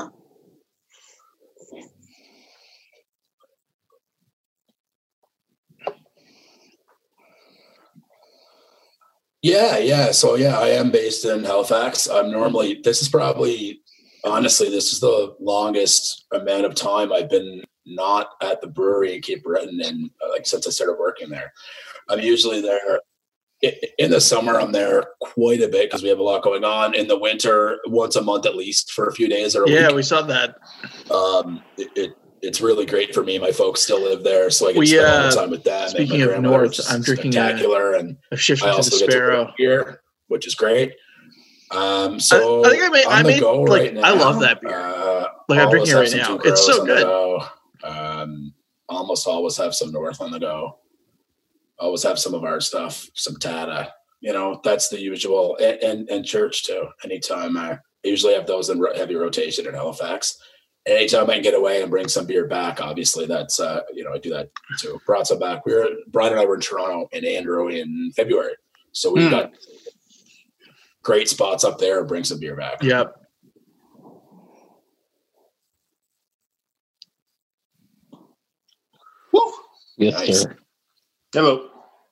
Yeah, yeah. So yeah, I am based in Halifax. I'm normally, this is probably, honestly, this is the longest amount of time I've been not at the brewery in Cape Breton, and uh, like since I started working there. I'm usually there i- in the summer. I'm there quite a bit because we have a lot going on. In the winter, once a month at least for a few days or a Yeah, week. we saw that. Um, it, it it's really great for me. My folks still live there, so I get We, to spend all uh, the time with them. speaking and my of grandmother, North, which is I'm drinking a- spectacular, and I've shifted I to the also get to Sparrow. work here, which is great. Um, so I think I made- on I the made, go like, right now, I love that beer. Uh, Like, I'm always drinking it right have now. some Two It's Crows so on the good. go. Um, almost always have some North on the go. Always have some of our stuff, some Tata. You know, that's the usual, and and, and church too. Anytime I, I usually have those in ro- heavy rotation in Halifax. Anytime I can get away and bring some beer back, obviously that's uh, you know, I do that too. Brought some back. We were Brian and I were in Toronto and Andrew in February, so we Hmm. got great spots up there. Bring some beer back. Yep. Woo. Yes, Nice. sir. Hello.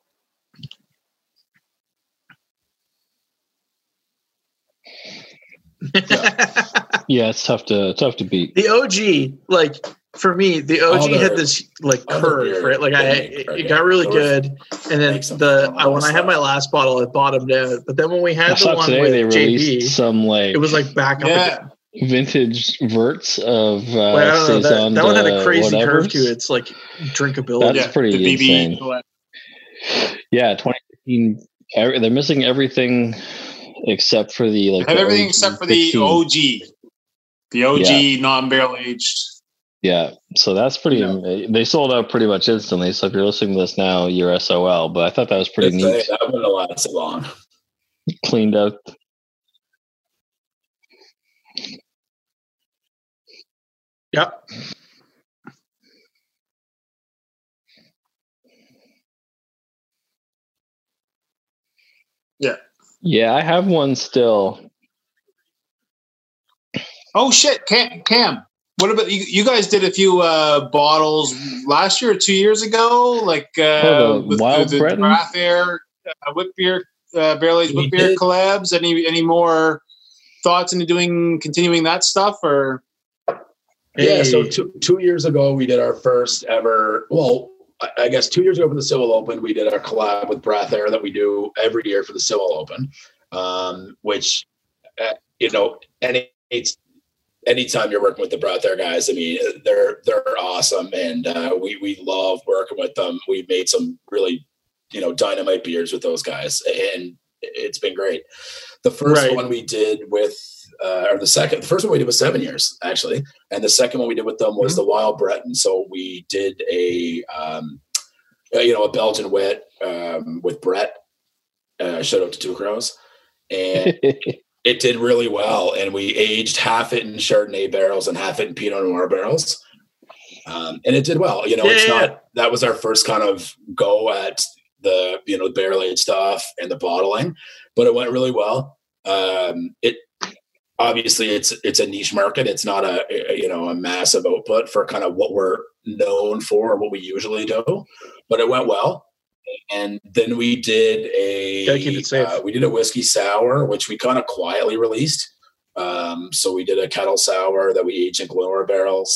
Yeah, it's tough to tough to beat. The O G, like for me, the O G All had their- this like all their curve, beer right? Like I, they it, make are it good. got really They were- good, and then make some the I, phenomenal when I had my stuff. last bottle, it bottomed out. But then when we I had the saw one today they with J released B, some like it was like back up Yeah. again. vintage verts of uh, Like, I don't know, that, Saison that one had a uh, crazy curve whatevers. to its like drinkability. That's pretty the B B insane. collect- Yeah, twenty fifteen. every- They're missing everything except for the like. They have the everything O G except for the sixteen. O G. The O G non-barrel aged. Yeah, so that's pretty. Yeah. They sold out pretty much instantly. So if you're listening to this now, you're S O L. But I thought that was pretty It's, uh, neat. That wouldn't last so long. Cleaned out. Yep. Yeah, I have one still. Oh shit, Cam! Cam. What about you? You guys did a few uh, bottles last year or two years ago, like uh, Oh, the with Wild the, the Breton? Draft Air uh, whip beer, uh, barrel aged We whip beer did. collabs. Any any more thoughts into doing continuing that stuff or? Yeah, so Hey. two, two years ago we did our first ever. Well, I, I guess two years ago for the Civil Open, we did our collab with Breath Air that we do every year for the Civil Open, um, which uh, you know, any anytime you're working with the Breath Air guys, I mean, they're they're awesome, and uh, we we love working with them. We've made some really, you know, dynamite beers with those guys, and it's been great. The first Right. one we did with. Uh, or the second, the first one we did was seven years actually, and the second one we did with them was Mhm. the Wild Breton. So we did a, um, uh, you know, a Belgian wit um, with Brett. Uh, shout out to Two Crows, and it did really well. And we aged half it in Chardonnay barrels and half it in Pinot Noir barrels, um, and it did well. You know, Yeah, it's yeah, not yeah. that was our first kind of go at the you know barrel aged stuff and the bottling, but it went really well. Um, it obviously it's it's a niche market. It's not a, a you know a massive output for kind of what we're known for or what we usually do, but it went well. And then we did a Gotta keep it safe. Uh, we did a whiskey sour, which we kind of quietly released. Um, so we did a kettle sour that we aged in Glenora barrels.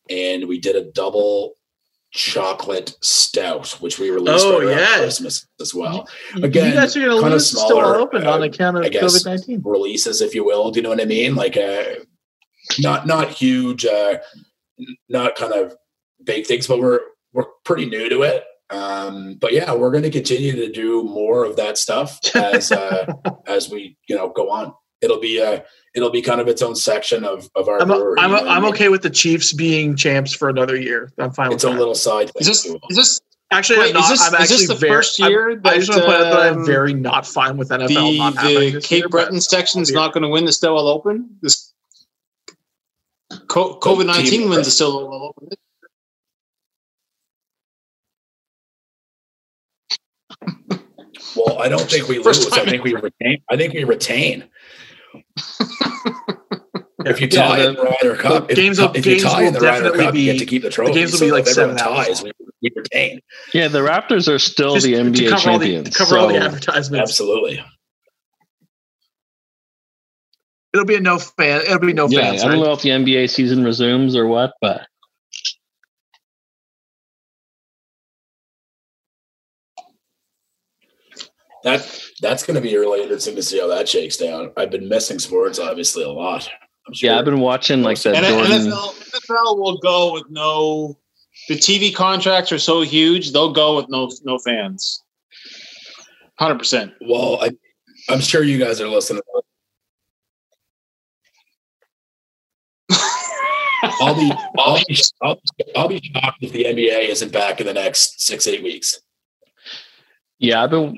and we did a double chocolate stout, which we released Oh, right around yeah. Christmas as well. You- Again, you guys are going to kind of lose still smaller, open uh, on account of I guess, COVID nineteen. releases, if you will. Do you know what I mean? Like, uh, not not huge, uh, not kind of big things, but we're we're pretty new to it. Um, but yeah, we're going to continue to do more of that stuff as uh, as we you know go on. It'll be a it'll be kind of its own section of of our I'm, brewery. I'm, you know what I I'm mean? okay with the Chiefs being champs for another year. I'm fine Its with own that. little side thing. Is this if you will. is this Actually, Wait, I'm not. is this- I'm is actually this the very, first year I'm, I just that, want to point out that I'm um, very not fine with N F L the not happening the this Cape year, Breton but section's I'll be- not going to win the Stillwell Open? This COVID nineteen wins the Stillwell Open. Well, I don't think we First lose. I time think we retain. I think we retain. If you Yeah, tie the- in the Ryder Cup, if, games you will- ti- if you games tie in will the Ryder definitely Cup, you get be- to keep the trophy. games will so be like if everyone seven hours ties, we, we retain. Yeah, the Raptors are still just the N B to A cover all the, champions. to cover all the so- advertisements. Absolutely. It'll be a no fan. It'll be no yeah, fans. I don't right? know if the N B A season resumes or what, but That that's going to be really interesting to see how that shakes down. I've been missing sports obviously a lot. I'm sure. yeah, I've been watching like that And Jordan. N F L, N F L will go with no. The T V contracts are so huge; they'll go with no no fans. Hundred percent. Well, I, I'm sure you guys are listening. I'll be I'll be I'll, I'll be shocked if the N B A isn't back in the next six eight weeks. Yeah, I've been.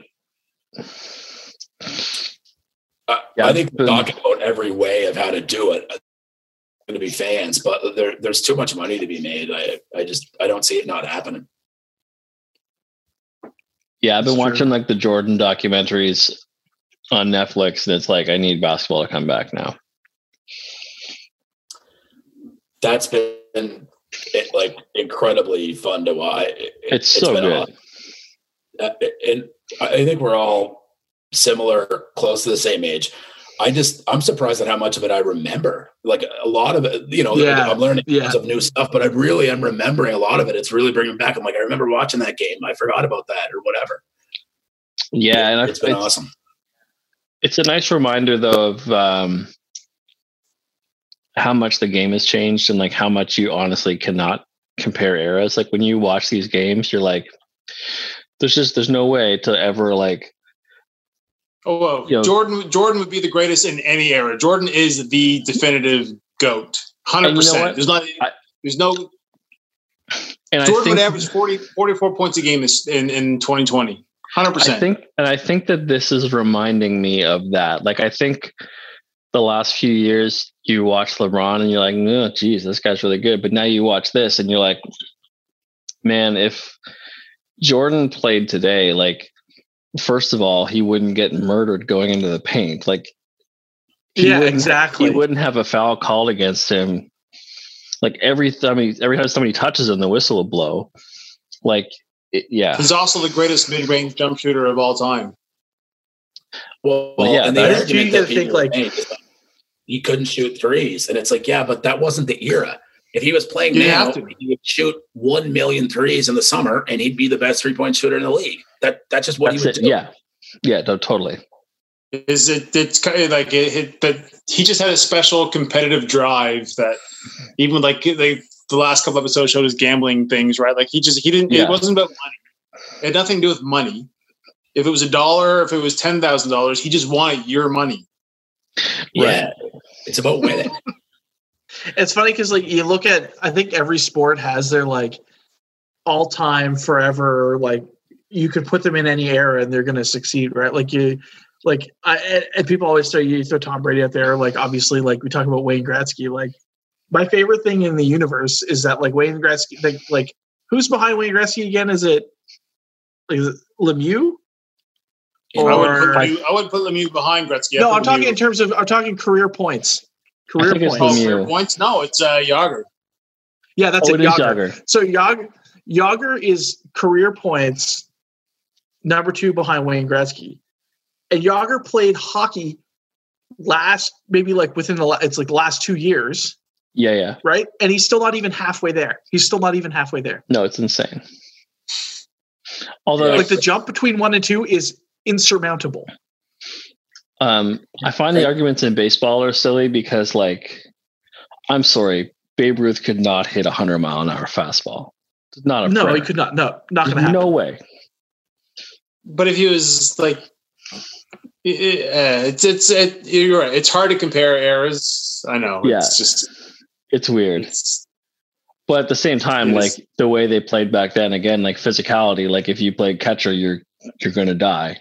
I, Yeah, I think we're but- talking about every way of how to do it. Going to be fans, but there, there's too much money to be made. I, I just, I don't see it not happening. Yeah, I've been That's true. watching like the Jordan documentaries on Netflix, and it's like I need basketball to come back now. That's been it, like incredibly fun to watch. It, It's so been good. a- uh, and I think we're all similar, close to the same age. I just, I'm surprised at how much of it I remember. Like a lot of it, you know, Yeah, I'm learning yeah. tons of new stuff, but I really am remembering a lot of it. It's really bringing back. I'm like, I remember watching that game. I forgot about that or whatever. Yeah, and I, It's been it's, awesome. it's a nice reminder though of um, how much the game has changed and like how much you honestly cannot compare eras. Like when you watch these games, you're like, there's just there's no way to ever like. Oh, well, You know- Jordan Jordan would be the greatest in any era. Jordan is the definitive GOAT. Hundred And you know percent. what? There's not. I- there's no. And I Jordan think would average forty, forty-four points a game this, in in twenty twenty. Hundred I percent. think, and I think that this is reminding me of that. Like, I think the last few years you watch LeBron and you're like, oh, geez, this guy's really good. But now you watch this and you're like, man, if Jordan played today, like, first of all, he wouldn't get murdered going into the paint. Like, he Yeah, wouldn't- exactly. He wouldn't have a foul called against him. Like every time, he, every time somebody touches him, the whistle will blow. Like, it, yeah. He's also the greatest mid-range jump shooter of all time. Well, Well, yeah, and the that is- argument you that gotta think, people like- make is that he couldn't shoot threes, and it's like, yeah, but that wasn't the era. If he was playing You didn't now, have to. he would shoot one million threes in the summer, and he'd be the best three point shooter in the league. That that's just what That's he would it. do. Yeah. Yeah, no, totally. Is it? It's kind of like it, it, that he just had a special competitive drive that even like they, the last couple episodes showed his gambling things, right? Like he just he didn't. Yeah. It wasn't about money. It had nothing to do with money. If it was a dollar, if it was ten thousand dollars, he just wanted your money. Yeah, it's about winning. It's funny because like you look at, I think every sport has their like all time forever, like you could put them in any era and they're going to succeed, right? Like you, like I, and- and people always throw you throw Tom Brady out there. Like obviously, like we talk about Wayne Gretzky. Like my favorite thing in the universe is that like Wayne Gretzky, like, like who's behind Wayne Gretzky again? Is it like is it Lemieux? I would put Or Lemieux, I would put Lemieux behind Gretzky. I no, put I'm talking Lemieux- in terms of I'm talking career points. Career think it's points. Oh, Lemieux. for points? No, it's uh, Yager. Yeah, that's Oh, it. it is Yager. Yager. So Yager, Yager is career points number two behind Wayne Gretzky, and Yager played hockey last maybe like within the la- it's like the last two years, Yeah, yeah. right? And he's still not even halfway there. He's still not even halfway there. No, it's insane. Although, Yeah. Like the jump between one and two is insurmountable. um, I find the arguments in baseball are silly because, like, I'm sorry, Babe Ruth could not hit a hundred mile an hour fastball. Not a No, prayer. he could not. No, not going to happen. No way. But if he was like, it, uh, it's it's it, you're right. It's hard to compare eras. I know. Yeah. It's just It's weird. it's But at the same time, It like is. the way they played back then, again, like physicality, like if you played catcher, you're you're gonna die.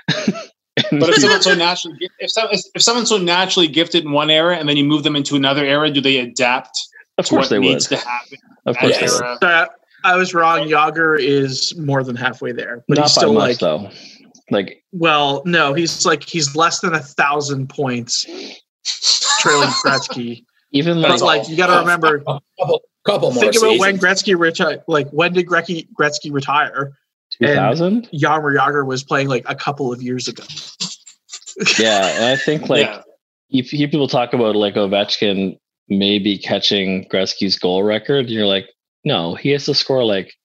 But if someone's so naturally, gi- if, some, if someone's so naturally gifted in one era and then you move them into another era, do they adapt of to course what they would. needs to happen? Of in course that they would. era? Uh, I was wrong. Yager is more than halfway there, but Not he's by still much like, though. Like well, no, he's like he's less than a thousand points trailing Gretzky. even But like like you got to remember, couple, couple more think about seasons. when Gretzky retired. Like when did Gretzky Gretzky retire? two thousand. Jaromir Jagr was playing like a couple of years ago. Yeah, and I think like Yeah. if you people talk about like Ovechkin maybe catching Gretzky's goal record, you're like, no, he has to score like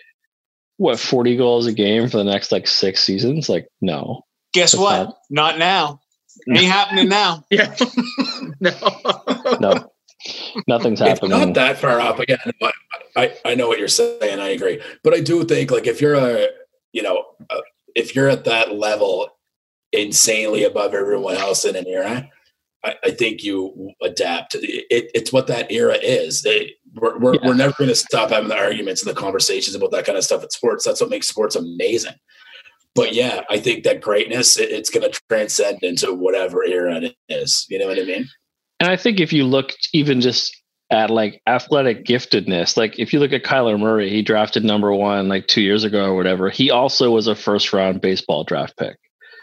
what forty goals a game for the next like six seasons. Like, no, Guess That's what? not- Not now. Ain't happening now. Yeah, no, no, nothing's It's happening. not that far up again. But I, I know what you're saying. I agree. But I do think like if you're a, you know, uh, if you're at that level insanely above everyone else in an era, I, I think you adapt. It, it's what that era is. They, we're we're, Yeah. we're never going to stop having the arguments and the conversations about that kind of stuff at sports. That's what makes sports amazing. But yeah, I think that greatness, it, it's going to transcend into whatever era it is. You know what I mean? And I think if you look even just at like athletic giftedness, like if you look at Kyler Murray, he drafted number one like two years ago or whatever. He also was a first round baseball draft pick.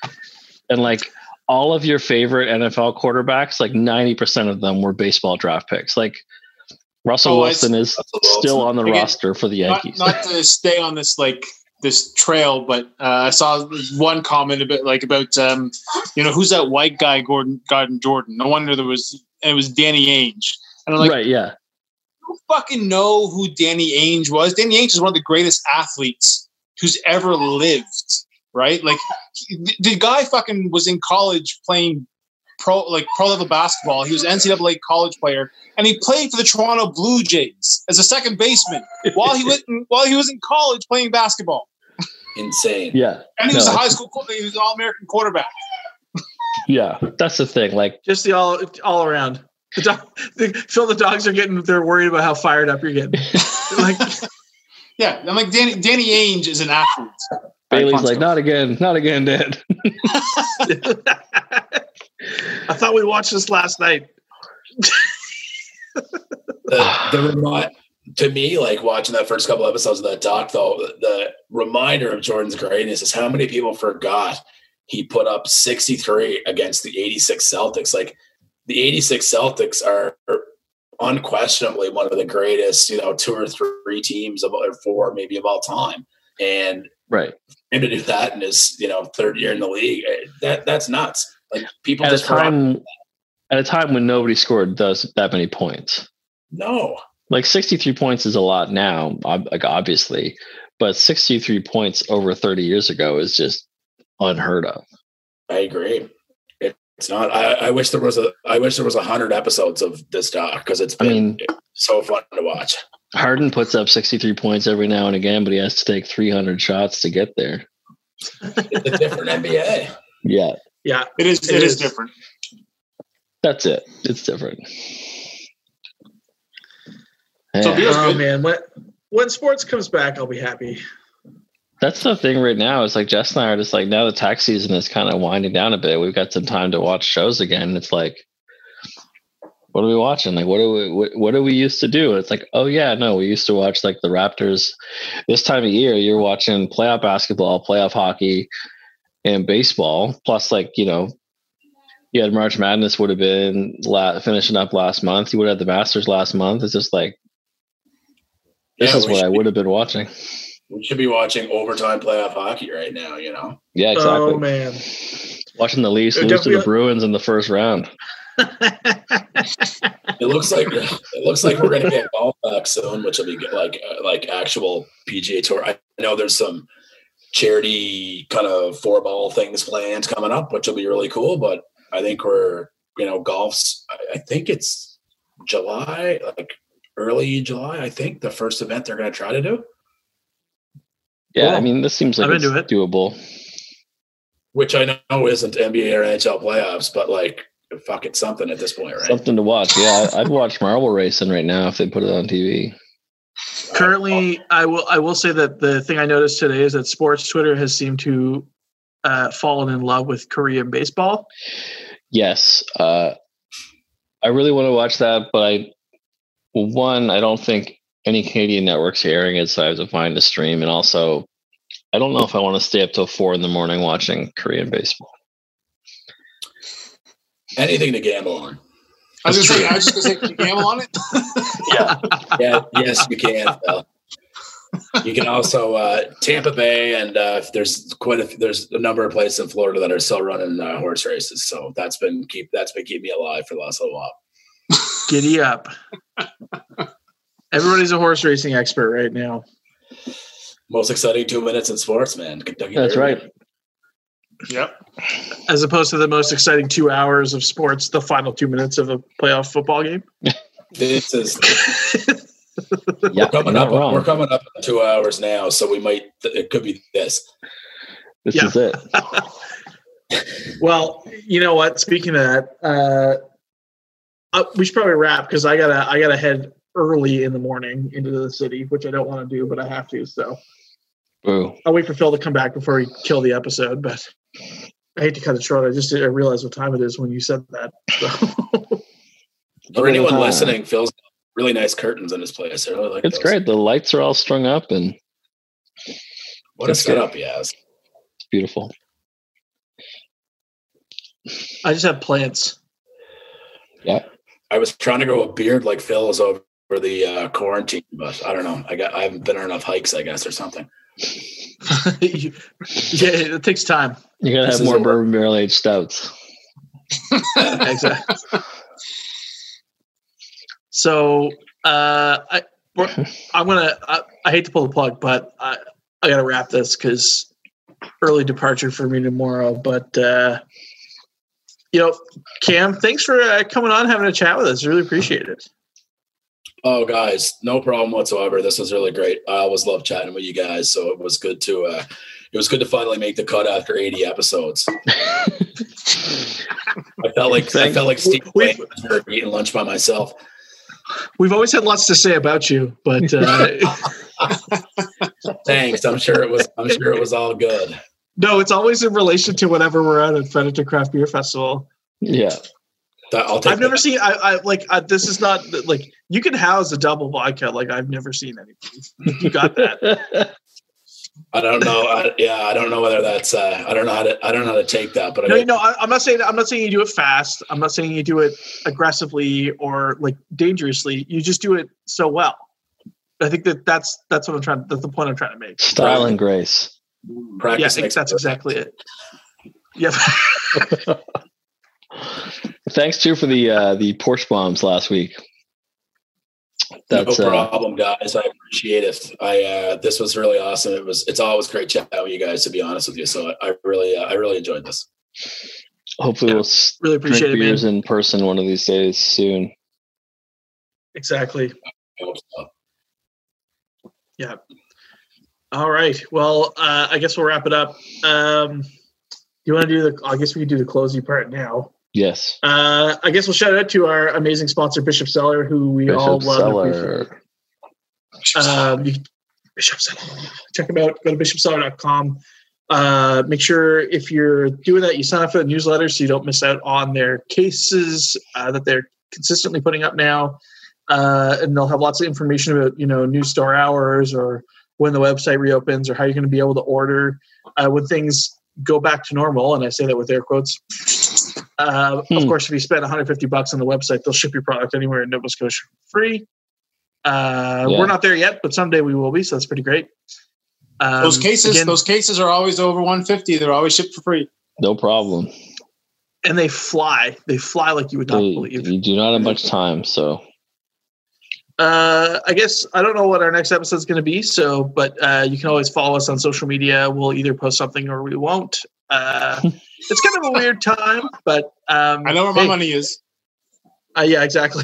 And like all of your favorite N F L quarterbacks, like ninety percent of them were baseball draft picks. Like Russell Oh, I Wilson is Russell still Wilson. on the Again, roster for the Not, Yankees. not to stay on this like this trail, but uh, I saw one comment about like about um, you know, who's that white guy, Gordon Gordon Jordan. No wonder there was and it was Danny Ainge. And I'm like, right, yeah. you fucking know who Danny Ainge was. Danny Ainge is one of the greatest athletes who's ever lived, right? Like the, the guy fucking was in college playing pro like pro level basketball. He was an N C double A college player, and he played for the Toronto Blue Jays as a second baseman while he went in, while he was in college playing basketball. Insane. Yeah. And he was No, a high school he was an all American quarterback. Yeah. That's the thing. Like, just the all all around. The dog, the, Phil, the dogs are getting. They're worried about how fired up you're getting. Like, Yeah, I'm like Danny Danny Ainge is an athlete. Bailey's like, not again, not again, Dad. I thought we watched this last night. the, the remi- to me, like watching that first couple episodes of that doc, though, the reminder of Jordan's greatness is how many people forgot he put up sixty-three against the eighty-six Celtics. Like the eighty-six Celtics are, are unquestionably one of the greatest, you know, two or three teams of or four maybe of all time. And Right. him to do that in his, you know, third year in the league, that that's nuts. Like people At a just forgot- time at a time when nobody scored those that many points. no. Like sixty-three points is a lot now, ob- like obviously, but sixty-three points over thirty years ago is just unheard of. I agree. It, it's not. I, I wish there was a. I wish there was a hundred episodes of this doc because it's I been mean, so fun to watch. Harden puts up sixty-three points every now and again, but he has to take three hundred shots to get there. It's a different N B A. Yeah, Yeah, It is It it is is. different. that's it. It's different. So Yeah. Feels oh good. man, when when sports comes back, I'll be happy. That's the thing right now. It's like Jess and I are just like, now the tax season is kind of winding down a bit. We've got some time to watch shows again. It's like, what are we watching? Like, what do we, what, what do we used to do? It's like, oh yeah, no, we used to watch like the Raptors this time of year. You're watching playoff basketball, playoff hockey, and baseball. Plus, like, you know, you had March Madness would have been la- finishing up last month. You would have the Masters last month. It's just like, this Yeah, is we what I should be- would have been watching. We should be watching overtime playoff hockey right now. You know. Yeah, exactly. Oh man, Watching the Leafs It lose to the definitely- Bruins in the first round. It looks like it looks like we're gonna get golf back soon, which will be good, like uh, like actual P G A Tour. I know there's some charity kind of four ball things planned coming up, which will be really cool. But I think we're you know golf's. I, I think it's July, like early July. I think the first event they're gonna try to do. Yeah, Cool. I mean, this seems like I'm it's into it. doable. Which I know isn't N B A or N H L playoffs, but like fuck it, something at this point, right? Something to watch. Yeah, I'd watch marble racing right now if they put it on T V. Currently, I will I will say that the thing I noticed today is that sports Twitter has seemed to uh, fallen in love with Korean baseball. Yes, uh, I really want to watch that, but I one I don't think any Canadian networks are airing it, so I have to find a stream, and also I don't know if I want to stay up till four in the morning watching Korean baseball. Anything to gamble on. I was gonna say, I was just gonna say, can you gamble on it? Yeah, yeah, yes, you can. Phil. You can also uh, Tampa Bay, and uh, there's quite a there's a number of places in Florida that are still running uh, horse races. So that's been keep that's been keeping me alive for the last little while. Giddy up! Everybody's a horse racing expert right now. Most exciting two minutes in sports, man. Kentucky That's Derby. right. Yep. As opposed to the most exciting two hours of sports, the final two minutes of a playoff football game. This is Yeah, we're coming you're up. not wrong. We're coming up in two hours now, so we might. It could be this. This Yeah. is it. Well, you know what? Speaking of that, uh, uh, we should probably wrap because I gotta I gotta head early in the morning into the city, which I don't want to do, but I have to. So Boo. I'll wait for Phil to come back before we kill the episode. But I hate to cut it short. I just I realized what time it is when you said that. So. For anyone Uh, listening, Phil's got really nice curtains in his place. I really like It's those. great. The lights are all strung up and What a It's good. setup he has. it's beautiful. I just have plants. Yeah. I was trying to grow a beard like Phil's over the uh, quarantine, but I don't know. I got I haven't been on enough hikes, I guess, or something. You- yeah, it takes time. You gotta This have is more a- bourbon barrel aged stouts. Exactly. So uh, I, we're- I'm gonna. I, I hate to pull the plug, but I, I gotta wrap this because early departure for me tomorrow. But uh, you know, Cam, thanks for uh, coming on, having a chat with us. Really appreciate it. Oh, guys, no problem whatsoever. This was really great. I always love chatting with you guys, so it was good to uh, it was good to finally make the cut after eighty episodes. I felt like I felt like Steve We- Wayne eating lunch by myself. We've always had lots to say about you, but uh, Thanks. I'm sure it was. I'm sure it was all good. no, it's always in relation to whenever we're at a Predator Craft Beer Festival. Yeah. I'll take I've never that. seen. I, I like. I, this is not like you can house a double vodka. Like I've never seen anything. You got that? I don't know. I, yeah, I don't know whether that's. Uh, I don't know how to. I don't know how to take that. But I No, mean, no. I, I'm not saying. I'm not saying you do it fast. I'm not saying you do it aggressively or like dangerously. You just do it so well. I think that that's that's what I'm trying. That's the point I'm trying to make. Style and grace. Yeah, practice I think makes that's perfect. exactly it. Yeah. Thanks too for the uh, the Porsche bombs last week. That's no uh, problem, guys. I appreciate it. I uh, this was really awesome. It was. It's always great chatting with you guys. To be honest with you, so I, I really, uh, I really enjoyed this. hopefully Yeah, we'll s- really drink appreciate it, man. beers in person one of these days soon. Exactly. I hope so. Yeah. All right. Well, uh, I guess we'll wrap it up. Um, you want to do the? I guess we can do the closing part now. Yes. Uh, I guess we'll shout out to our amazing sponsor, Bishop Cellar, who we all Bishop love. and appreciate. Cellar. Um, you, Bishop Cellar. Check them out. Go to bishop cellar dot com. Uh, make sure if you're doing that, you sign up for the newsletter so you don't miss out on their cases uh, that they're consistently putting up now. Uh, and they'll have lots of information about, you know, new store hours or when the website reopens or how you're going to be able to order uh, when things go back to normal. And I say that with air quotes. Uh, Hmm. Of course, if you spend one hundred fifty bucks on the website, they'll ship your product anywhere in Nova Scotia for free. Uh, Yeah. We're not there yet, but someday we will be. So that's pretty great. Um, Those cases, again, those cases are always over one fifty. They're always shipped for free. No problem. and they fly. They fly like you would not They, believe. you do not have much time, so Uh, I guess I don't know what our next episode is going to be. So, but uh, you can always follow us on social media. We'll either post something or we won't. Uh, it's kind of a weird time, but um, I know where my hey, money is. Uh, yeah, exactly.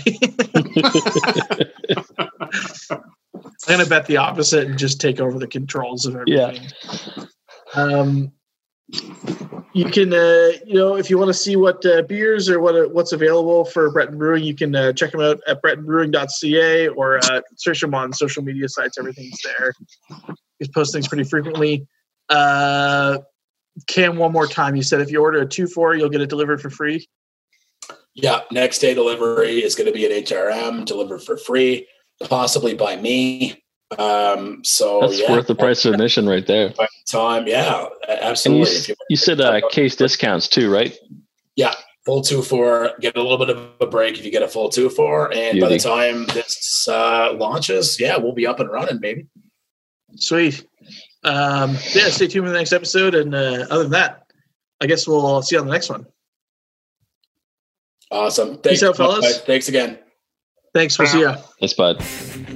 I'm gonna bet the opposite and just take over the controls of everything. Yeah. Um, you can, uh, you know, if you want to see what uh, beers or what uh, what's available for Breton Brewing, you can uh, check them out at breton brewing dot c a or uh, search them on social media sites. Everything's there. We post things pretty frequently. Uh, Cam, one more time. You said if you order a two four, you'll get it delivered for free. Yeah, next day delivery is going to be at H R M, delivered for free, possibly by me. Um, so that's yeah, worth the price of admission right there. Time, yeah, absolutely. And you, you said uh, case discounts too, right? Yeah, full two four. Get a little bit of a break if you get a full two four, and Beauty. By the time this uh, launches, yeah, we'll be up and running, baby. Sweet. Um, yeah, stay tuned for the next episode. And uh, other than that, I guess we'll see you on the next one. Awesome. Peace Thanks out, fellas. Thanks again. Thanks. We'll see you. Thanks, bud.